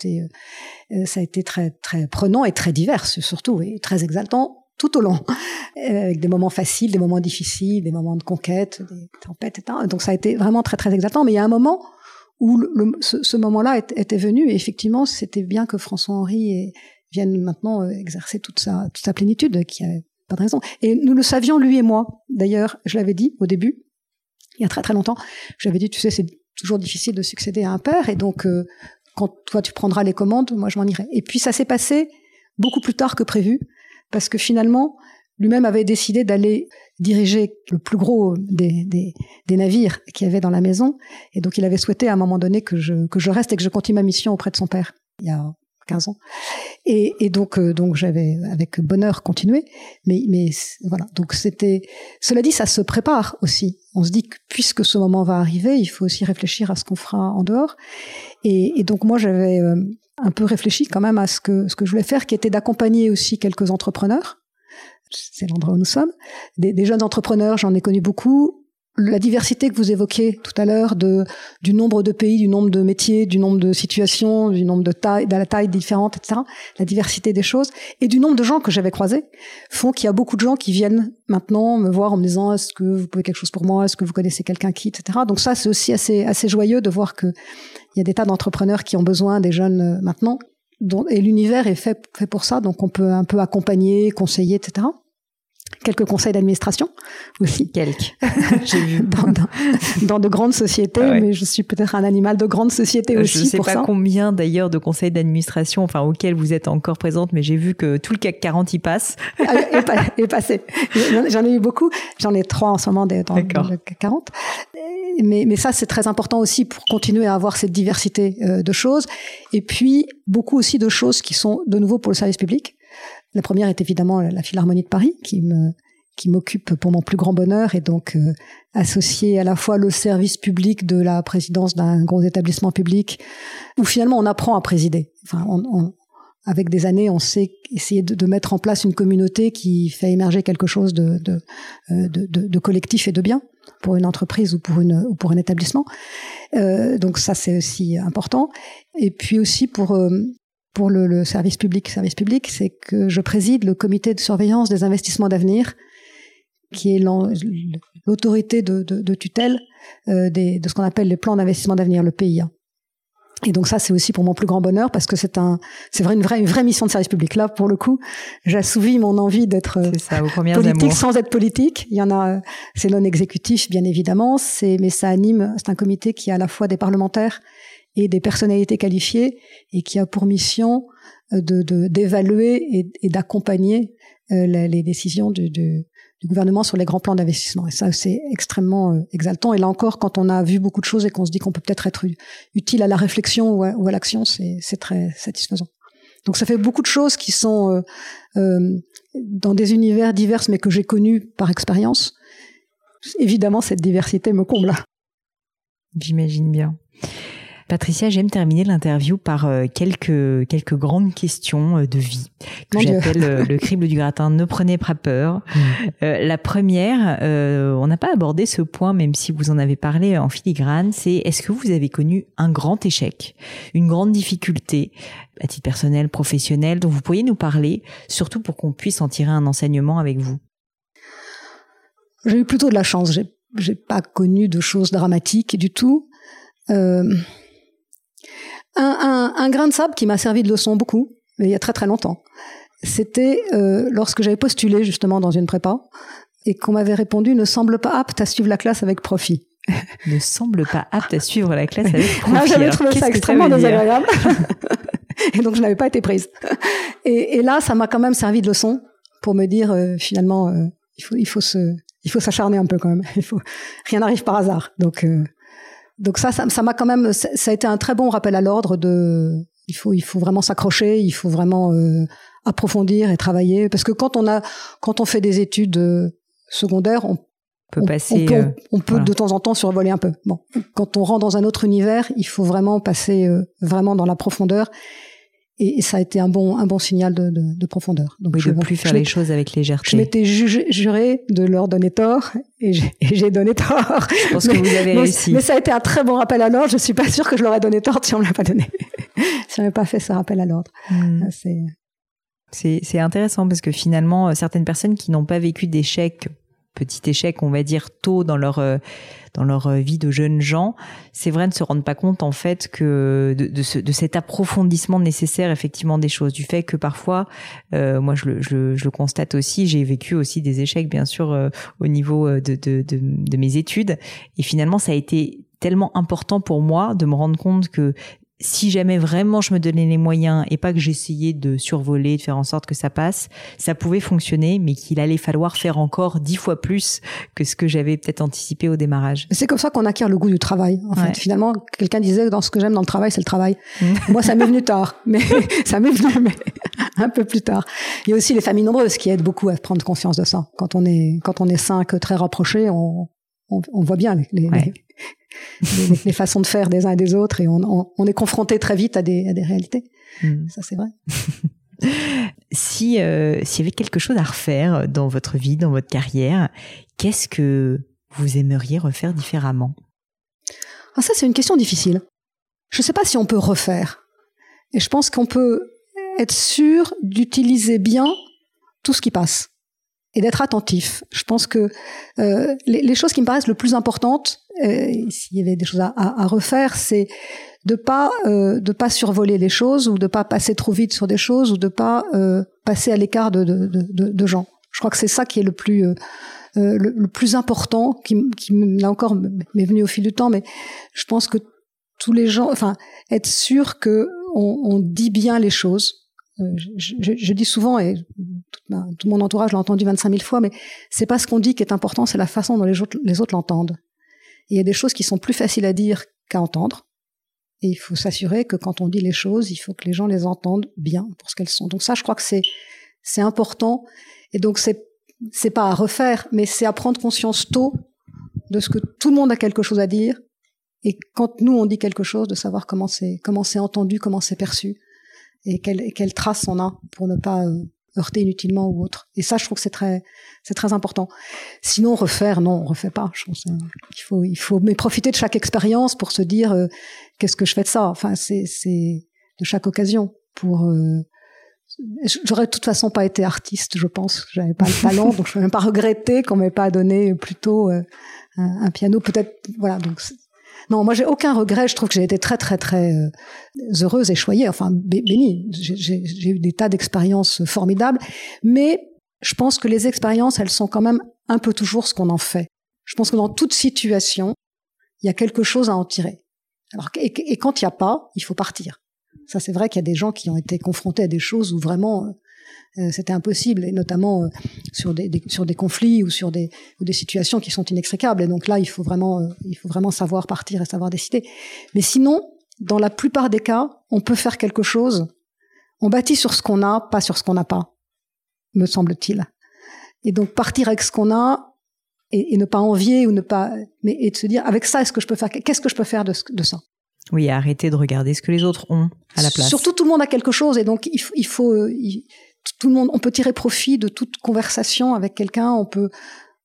été très très prenant et très divers surtout, et très exaltant tout au long, avec des moments faciles, des moments difficiles, des moments de conquête, des tempêtes, etc. Donc ça a été vraiment très très exaltant. Mais il y a un moment où ce moment-là était venu, et effectivement c'était bien que François-Henri vienne maintenant exercer toute sa plénitude, qui avait pas de raison. Et nous le savions, lui et moi. D'ailleurs, je l'avais dit au début, il y a très très longtemps, je l'avais dit, tu sais, c'est toujours difficile de succéder à un père, et donc quand toi tu prendras les commandes, moi je m'en irai. Et puis ça s'est passé beaucoup plus tard que prévu, parce que finalement, lui-même avait décidé d'aller diriger le plus gros des navires qu'il y avait dans la maison, et donc il avait souhaité à un moment donné que je reste et que je continue ma mission auprès de son père. Il y a 15 ans. Et donc j'avais avec bonheur continué, mais voilà. Donc cela dit, ça se prépare aussi. On se dit que puisque ce moment va arriver, il faut aussi réfléchir à ce qu'on fera en dehors. Et donc moi j'avais un peu réfléchi quand même à ce que je voulais faire, qui était d'accompagner aussi quelques entrepreneurs. C'est l'endroit où nous sommes. Des jeunes entrepreneurs, j'en ai connu beaucoup. La diversité que vous évoquiez tout à l'heure du nombre de pays, du nombre de métiers, du nombre de situations, du nombre de la taille différente, etc. La diversité des choses et du nombre de gens que j'avais croisés font qu'il y a beaucoup de gens qui viennent maintenant me voir en me disant est-ce que vous pouvez quelque chose pour moi, est-ce que vous connaissez quelqu'un qui, etc. Donc ça, c'est aussi assez joyeux de voir que il y a des tas d'entrepreneurs qui ont besoin des jeunes maintenant, et l'univers est fait pour ça. Donc on peut un peu accompagner, conseiller, etc. Quelques conseils d'administration aussi. Quelques. J'ai vu dans de grandes sociétés, mais je suis peut-être un animal de grandes sociétés aussi. Je sais pas combien d'ailleurs de conseils d'administration, auxquels vous êtes encore présente, mais j'ai vu que tout le CAC 40 y passe. est passé. J'en ai eu beaucoup. J'en ai 3 en ce moment dans le CAC 40. Mais ça, c'est très important aussi pour continuer à avoir cette diversité de choses. Et puis, beaucoup aussi de choses qui sont de nouveau pour le service public. La première est évidemment la Philharmonie de Paris, qui m'occupe pour mon plus grand bonheur, et donc associer à la fois le service public de la présidence d'un gros établissement public, où finalement on apprend à présider. Avec des années, on sait essayer de mettre en place une communauté qui fait émerger quelque chose de collectif et de bien pour une entreprise ou pour un établissement. Donc ça, c'est aussi important. Et puis aussi pour le service public, c'est que je préside le comité de surveillance des investissements d'avenir, qui est l'autorité de tutelle de ce qu'on appelle les plans d'investissement d'avenir, le PIA. Et donc ça, c'est aussi pour mon plus grand bonheur parce que c'est une vraie mission de service public. Là, pour le coup, j'assouvis mon envie d'être politique sans être politique. Il y en a, c'est non exécutif, bien évidemment. Mais ça anime. C'est un comité qui a à la fois des parlementaires et des personnalités qualifiées et qui a pour mission d'évaluer et d'accompagner les décisions du gouvernement sur les grands plans d'investissement. Et ça, c'est extrêmement exaltant. Et là encore, quand on a vu beaucoup de choses et qu'on se dit qu'on peut peut-être être utile à la réflexion ou à l'action, c'est très satisfaisant. Donc ça fait beaucoup de choses qui sont dans des univers divers, mais que j'ai connus par expérience. Évidemment, cette diversité me comble. J'imagine bien. Patricia, j'aime terminer l'interview par quelques grandes questions de vie que j'appelle le crible du gratin. Ne prenez pas peur. La première, on n'a pas abordé ce point, même si vous en avez parlé en filigrane, c'est est-ce que vous avez connu un grand échec, une grande difficulté, à titre personnel, professionnel, dont vous pourriez nous parler, surtout pour qu'on puisse en tirer un enseignement avec vous? J'ai eu plutôt de la chance. J'ai pas connu de choses dramatiques du tout. Un grain de sable qui m'a servi de leçon beaucoup, mais il y a très très longtemps. C'était lorsque j'avais postulé justement dans une prépa et qu'on m'avait répondu « ne semble pas apte à suivre la classe avec profit ». Ne semble pas apte à suivre la classe avec profit. Moi, j'avais trouvé ça extrêmement désagréable. Et donc, je n'avais pas été prise. Et là, ça m'a quand même servi de leçon pour me dire finalement, il faut s'acharner un peu quand même. Rien n'arrive par hasard. Donc ça m'a quand même, ça a été un très bon rappel à l'ordre il faut vraiment s'accrocher, il faut vraiment approfondir et travailler, parce que quand on fait des études secondaires, on peut de temps en temps survoler un peu. Bon, quand on rentre dans un autre univers, il faut vraiment passer vraiment dans la profondeur. Et ça a été un bon signal de profondeur. Donc oui, de plus faire les choses avec légèreté. Je m'étais juré de leur donner tort, et j'ai donné tort. Je pense que vous avez réussi. Mais ça a été un très bon rappel à l'ordre. Je suis pas sûre que je leur ai donné tort si on me l'a pas donné. Si on n'avait pas fait ce rappel à l'ordre. C'est intéressant parce que finalement, certaines personnes qui n'ont pas vécu d'échec, petit échec, on va dire, tôt dans leur vie de jeunes gens, c'est vrai, ne se rendent pas compte, en fait, que de cet approfondissement nécessaire, effectivement, des choses. Du fait que parfois, moi, je le constate aussi, j'ai vécu aussi des échecs, bien sûr, au niveau de mes études. Et finalement, ça a été tellement important pour moi de me rendre compte que si jamais vraiment je me donnais les moyens et pas que j'essayais de survoler, de faire en sorte que ça passe, ça pouvait fonctionner, mais qu'il allait falloir faire encore 10 fois plus que ce que j'avais peut-être anticipé au démarrage. C'est comme ça qu'on acquiert le goût du travail. En fait, finalement, quelqu'un disait dans ce que j'aime dans le travail, c'est le travail. Moi, ça m'est venu tard, mais un peu plus tard. Il y a aussi les familles nombreuses qui aident beaucoup à prendre conscience de ça. Quand on est 5 très rapprochés, on voit bien les façons de faire des uns et des autres, et on est confronté très vite à des réalités. Ça, c'est vrai. S'il y avait quelque chose à refaire dans votre vie, dans votre carrière, qu'est-ce que vous aimeriez refaire différemment? Ça, c'est une question difficile. Je ne sais pas si on peut refaire. Et je pense qu'on peut être sûr d'utiliser bien tout ce qui passe et d'être attentif. Je pense que les choses qui me paraissent le plus importantes, s'il y avait des choses à refaire, c'est de pas survoler les choses, ou de pas passer trop vite sur des choses, ou de pas passer à l'écart de gens. Je crois que c'est ça qui est le plus important, qui là encore m'est venu au fil du temps, mais je pense que tous les gens, enfin, être sûr que on dit bien les choses. Je dis souvent, et tout mon entourage l'a entendu 25 000 fois, mais c'est pas ce qu'on dit qui est important, c'est la façon dont les autres l'entendent. Et il y a des choses qui sont plus faciles à dire qu'à entendre. Et il faut s'assurer que quand on dit les choses, il faut que les gens les entendent bien pour ce qu'elles sont. Donc ça, je crois que c'est important. Et donc c'est pas à refaire, mais c'est à prendre conscience tôt de ce que tout le monde a quelque chose à dire. Et quand nous on dit quelque chose, de savoir comment c'est entendu, comment c'est perçu, et quelle trace on a pour ne pas heurter inutilement ou autre. Et ça, je trouve que c'est très important. Sinon, refaire, non, on refait pas. Je pense il faut mais profiter de chaque expérience pour se dire qu'est-ce que je fais de ça. Enfin, c'est de chaque occasion. J'aurais de toute façon pas été artiste, je pense. J'avais pas le talent, donc je ne vais même pas regretter qu'on m'ait pas donné plutôt un piano. Peut-être, voilà. Donc Non, moi j'ai aucun regret. Je trouve que j'ai été très très très heureuse et choyée, enfin bénie. J'ai eu des tas d'expériences formidables, mais je pense que les expériences, elles sont quand même un peu toujours ce qu'on en fait. Je pense que dans toute situation, il y a quelque chose à en tirer. Alors, et quand il n'y a pas, il faut partir. Ça, c'est vrai qu'il y a des gens qui ont été confrontés à des choses où vraiment c'était impossible, et notamment sur des conflits ou sur des situations qui sont inextricables. Et donc là, il faut vraiment savoir partir et savoir décider. Mais sinon, dans la plupart des cas, on peut faire quelque chose. On bâtit sur ce qu'on a, pas sur ce qu'on n'a pas, me semble-t-il. Et donc partir avec ce qu'on a et ne pas envier ou ne pas, mais et de se dire avec ça, qu'est-ce que je peux faire de ça? Oui, arrêter de regarder ce que les autres ont à la place. Surtout, tout le monde a quelque chose, et donc il faut tout le monde, on peut tirer profit de toute conversation avec quelqu'un, on peut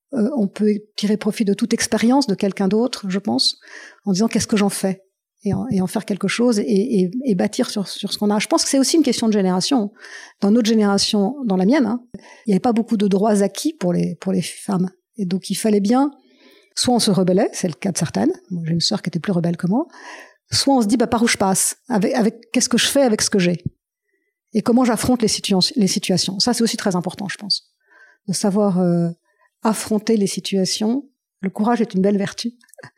tirer profit de toute expérience de quelqu'un d'autre, je pense, en disant qu'est-ce que j'en fais, et en faire quelque chose, et bâtir sur ce qu'on a. Je pense que c'est aussi une question de génération. Dans notre génération, dans la mienne, il n'y avait pas beaucoup de droits acquis pour les femmes, et donc il fallait bien, soit on se rebellait, c'est le cas de certaines, moi j'ai une sœur qui était plus rebelle que moi, soit on se dit par où je passe, avec qu'est-ce que je fais avec ce que j'ai, et comment j'affronte les situations. Ça, c'est aussi très important, je pense, de savoir affronter les situations. Le courage est une belle vertu,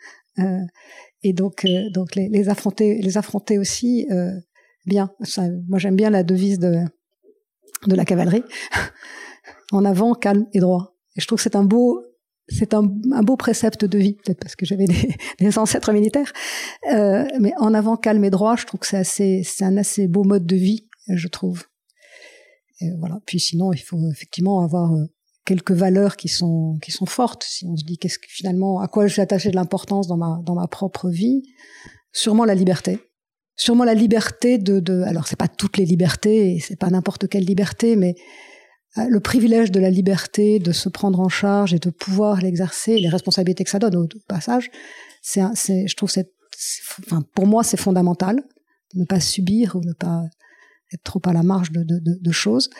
et donc les affronter aussi bien. Ça, moi, j'aime bien la devise de la cavalerie en avant, calme et droit. Et je trouve que c'est un beau précepte de vie, peut-être parce que j'avais des ancêtres militaires, mais en avant, calme et droit, je trouve que c'est un assez beau mode de vie, je trouve. Et voilà. Puis sinon, il faut effectivement avoir quelques valeurs qui sont fortes. Si on se dit finalement, à quoi je vais attacher de l'importance dans ma propre vie, sûrement la liberté. Sûrement la liberté alors c'est pas toutes les libertés, et c'est pas n'importe quelle liberté, mais le privilège de la liberté, de se prendre en charge et de pouvoir l'exercer, les responsabilités que ça donne au passage, je trouve pour moi, c'est fondamental. Ne pas subir ou ne pas être trop à la marge de choses.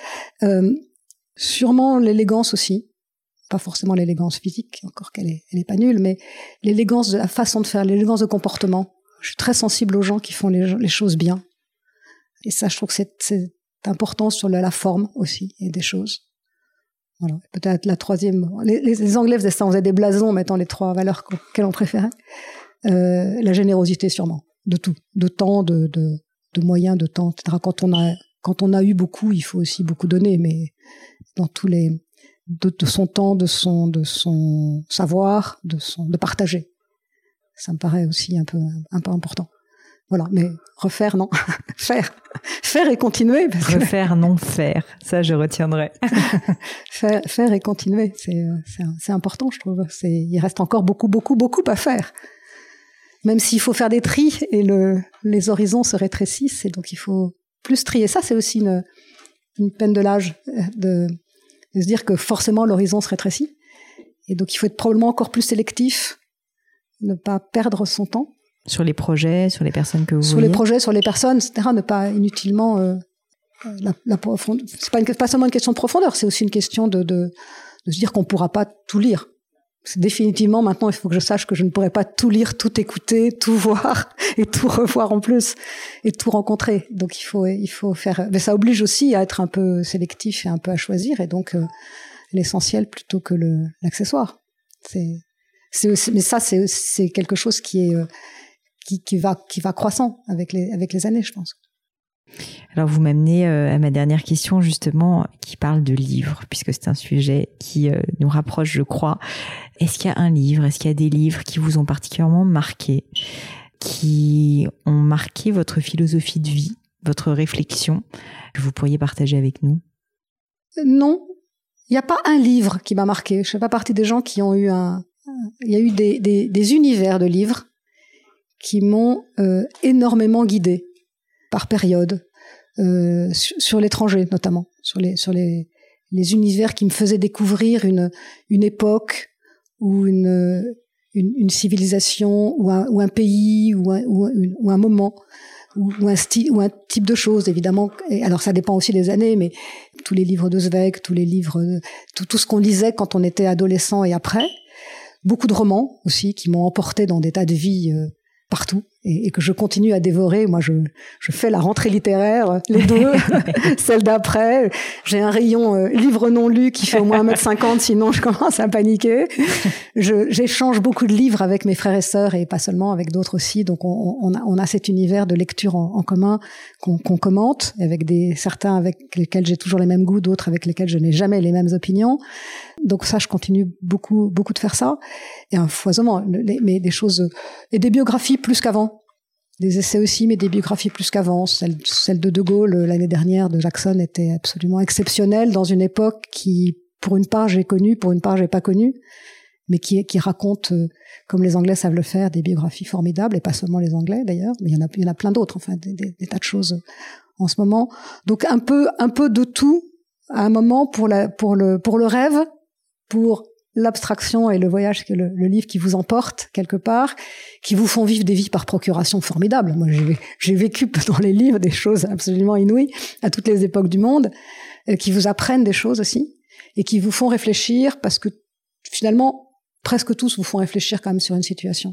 Sûrement l'élégance aussi. Pas forcément l'élégance physique, encore qu'elle est pas nulle, mais l'élégance de la façon de faire, l'élégance de comportement. Je suis très sensible aux gens qui font les choses bien. Et ça, je trouve que c'est important sur la forme aussi, et des choses. Voilà. Peut-être la troisième. Les Anglais faisaient ça, on faisait des blasons mettant les trois valeurs qu'elles ont préférées. La générosité, sûrement. De tout. De temps, de moyens, de temps, etc. Quand on a eu beaucoup, il faut aussi beaucoup donner, mais dans tous de son temps, de son savoir, de partager. Ça me paraît aussi un peu important. Voilà, mais refaire, non. Faire et continuer. Refaire, non faire. Ça, je retiendrai. faire et continuer, c'est important, je trouve. Il reste encore beaucoup, beaucoup, beaucoup à faire. Même s'il faut faire des tris, et les horizons se rétrécissent, et donc il faut plus trier. Ça, c'est aussi une peine de l'âge, de se dire que forcément l'horizon se rétrécit. Et donc il faut être probablement encore plus sélectif, ne pas perdre son temps. Sur les projets, sur les personnes que vous voyez. Sur les projets, sur les personnes, etc. Ne pas inutilement... c'est pas seulement une question de profondeur, c'est aussi une question de se dire qu'on ne pourra pas tout lire. C'est définitivement, maintenant, il faut que je sache que je ne pourrai pas tout lire, tout écouter, tout voir, et tout revoir en plus, et tout rencontrer. Donc il faut faire... Mais ça oblige aussi à être un peu sélectif et un peu à choisir, et donc l'essentiel plutôt que l'accessoire. Mais ça, c'est quelque chose qui va croissant avec les années, je pense. Alors, vous m'amenez à ma dernière question, justement, qui parle de livres, puisque c'est un sujet qui nous rapproche, je crois. Est-ce qu'il y a un livre, est-ce qu'il y a des livres qui vous ont particulièrement marqué, qui ont marqué votre philosophie de vie, votre réflexion, que vous pourriez partager avec nous? Non, il n'y a pas un livre qui m'a marqué. Je ne fais pas partie des gens qui ont eu il y a eu des univers de livres qui m'ont énormément guidée par période, sur l'étranger notamment, sur les univers qui me faisaient découvrir une époque ou une civilisation ou un pays ou un moment ou un style ou un type de choses, évidemment. Et alors ça dépend aussi des années, mais tous les livres de Zweig, tous les livres, tout ce qu'on lisait quand on était adolescent et après, beaucoup de romans aussi qui m'ont emporté dans des tas de vies partout et que je continue à dévorer. Moi, je fais la rentrée littéraire, les deux, celle d'après. J'ai un rayon livres non lus qui fait au moins 1,50 m, sinon je commence à paniquer. J'échange beaucoup de livres avec mes frères et sœurs et pas seulement, avec d'autres aussi. Donc on a cet univers de lecture en commun qu'on commente, avec certains avec lesquels j'ai toujours les mêmes goûts, d'autres avec lesquels je n'ai jamais les mêmes opinions. Donc ça, je continue beaucoup de faire ça. Et un foisonnement, mais des choses, et des biographies plus qu'avant. Des essais aussi, mais des biographies plus qu'avant. Celle de Gaulle, l'année dernière, de Jackson, était absolument exceptionnelle dans une époque qui, pour une part, j'ai connue, pour une part, j'ai pas connue, mais qui raconte, comme les Anglais savent le faire, des biographies formidables, et pas seulement les Anglais d'ailleurs, mais il y en a plein d'autres, enfin, des tas de choses en ce moment. Donc un peu de tout, à un moment, pour le rêve, pour l'abstraction et le voyage, que le livre qui vous emporte quelque part, qui vous font vivre des vies par procuration formidables. Moi, j'ai vécu dans les livres des choses absolument inouïes à toutes les époques du monde, qui vous apprennent des choses aussi et qui vous font réfléchir, parce que finalement, presque tous vous font réfléchir quand même sur une situation.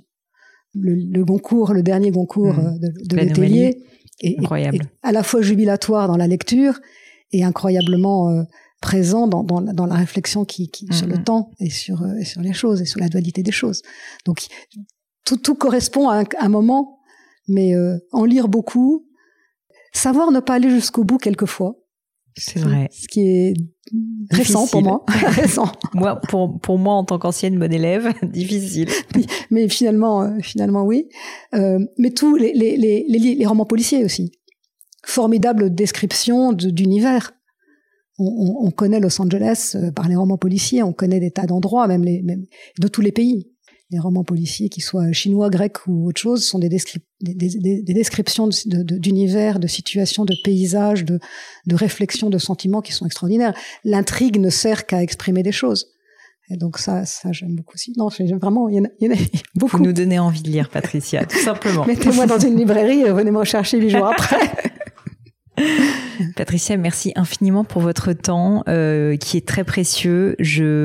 Le Goncourt, le dernier Goncourt de Letellier est à la fois jubilatoire dans la lecture et incroyablement présent dans la réflexion qui sur le temps et sur les choses et sur la dualité des choses. Donc tout correspond à un moment, mais en lire beaucoup, savoir ne pas aller jusqu'au bout quelquefois. C'est vrai. Ce qui est récent difficile pour moi. Récent. Moi, pour moi, en tant qu'ancienne bonne élève, difficile. Mais finalement oui. Mais tous les romans policiers aussi. Formidable description d'univers. On connaît Los Angeles par les romans policiers, on connaît des tas d'endroits, même de tous les pays. Les romans policiers, qu'ils soient chinois, grecs ou autre chose, sont des descriptions d'univers, de situations, de paysages, de réflexions, de sentiments qui sont extraordinaires. L'intrigue ne sert qu'à exprimer des choses. Et donc ça j'aime beaucoup aussi. Non, j'aime vraiment, il y en a beaucoup. Vous nous donnez envie de lire, Patricia, tout simplement. Mettez-moi dans une librairie, venez me rechercher 8 jours après. Patricia, merci infiniment pour votre temps qui est très précieux.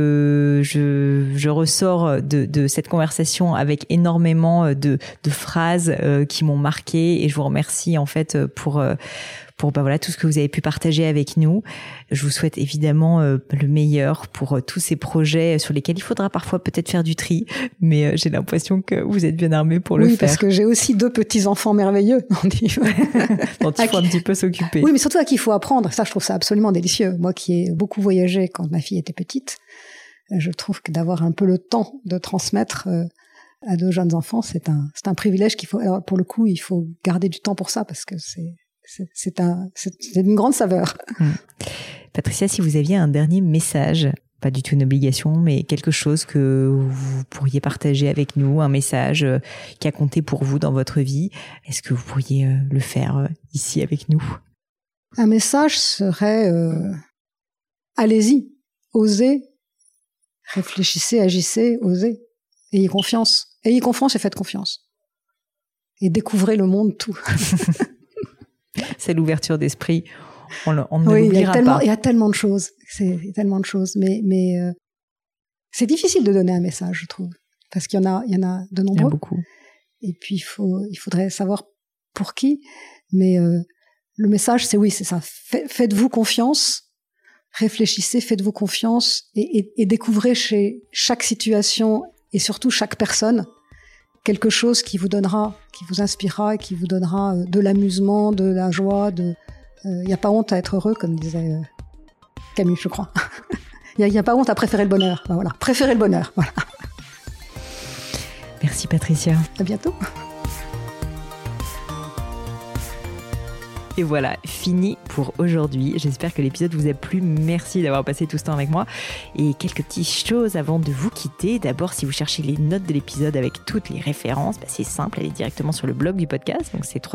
Je ressors de cette conversation avec énormément de phrases qui m'ont marquée, et je vous remercie en fait pour tout ce que vous avez pu partager avec nous. Je vous souhaite évidemment le meilleur pour tous ces projets sur lesquels il faudra parfois peut-être faire du tri, mais j'ai l'impression que vous êtes bien armés pour le faire. Oui, parce que j'ai aussi 2 petits-enfants merveilleux dont il faut un petit peu s'occuper. Oui, mais surtout à qui il faut apprendre. Ça, je trouve ça absolument délicieux. Moi qui ai beaucoup voyagé quand ma fille était petite, je trouve que d'avoir un peu le temps de transmettre à 2 jeunes enfants, c'est un privilège qu'il faut... Alors, pour le coup, il faut garder du temps pour ça, parce que c'est une grande saveur. Patricia, si vous aviez un dernier message, pas du tout une obligation, mais quelque chose que vous pourriez partager avec nous, un message qui a compté pour vous dans votre vie, est-ce que vous pourriez le faire ici avec nous? Un message serait allez-y, osez, réfléchissez, agissez, osez, ayez confiance et faites confiance. Et découvrez le monde tout. C'est l'ouverture d'esprit. On ne l'oubliera pas. Il y a tellement de choses. Mais c'est difficile de donner un message, je trouve, parce qu'il y en a de nombreux. Il y en a beaucoup. Et puis il faudrait savoir pour qui. Mais le message, c'est ça. Faites-vous confiance, réfléchissez, faites-vous confiance et découvrez chez chaque situation et surtout chaque personne quelque chose qui vous inspirera et qui vous donnera de l'amusement, de la joie. Il n'y a pas honte à être heureux, comme disait Camus, je crois. Il n'y a pas honte à préférer le bonheur. Ben voilà, préférez le bonheur. Voilà. Merci Patricia. À bientôt. Et voilà, fini pour aujourd'hui. J'espère que l'épisode vous a plu. Merci d'avoir passé tout ce temps avec moi. Et quelques petites choses avant de vous quitter. D'abord, si vous cherchez les notes de l'épisode avec toutes les références, c'est simple, allez directement sur le blog du podcast. Donc c'est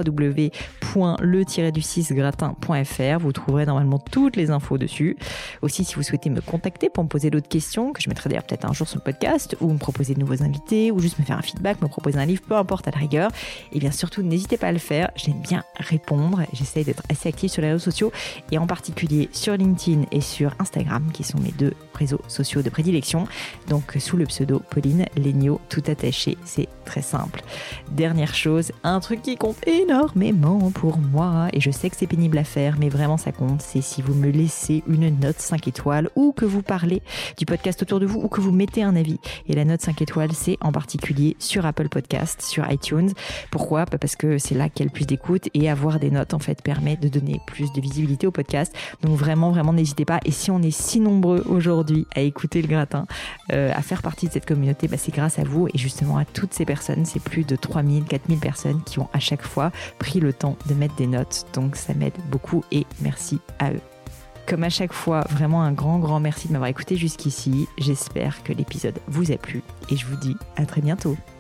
www.le-6gratin.fr. Vous trouverez normalement toutes les infos dessus. Aussi, si vous souhaitez me contacter pour me poser d'autres questions, que je mettrai d'ailleurs peut-être un jour sur le podcast, ou me proposer de nouveaux invités, ou juste me faire un feedback, me proposer un livre, peu importe à la rigueur, et bien surtout, n'hésitez pas à le faire. J'aime bien répondre. J'essaye d'être assez active sur les réseaux sociaux et en particulier sur LinkedIn et sur Instagram qui sont mes 2 réseaux sociaux de prédilection. Donc sous le pseudo Pauline Léniaud, tout attaché, c'est très simple. Dernière chose, un truc qui compte énormément pour moi, et je sais que c'est pénible à faire, mais vraiment ça compte, c'est si vous me laissez une note 5 étoiles ou que vous parlez du podcast autour de vous ou que vous mettez un avis. Et la note 5 étoiles, c'est en particulier sur Apple Podcast, sur iTunes. Pourquoi ? Parce que c'est là qu'il y a le plus d'écoute et avoir des notes en fait permet de donner plus de visibilité au podcast. Donc vraiment n'hésitez pas. Et si on est si nombreux aujourd'hui à écouter le gratin, à faire partie de cette communauté, c'est grâce à vous et justement à toutes ces personnes. C'est plus de 3000, 4000 personnes qui ont à chaque fois pris le temps de mettre des notes. Donc ça m'aide beaucoup et merci à eux. Comme à chaque fois, vraiment un grand merci de m'avoir écouté jusqu'ici. J'espère que l'épisode vous a plu et je vous dis à très bientôt.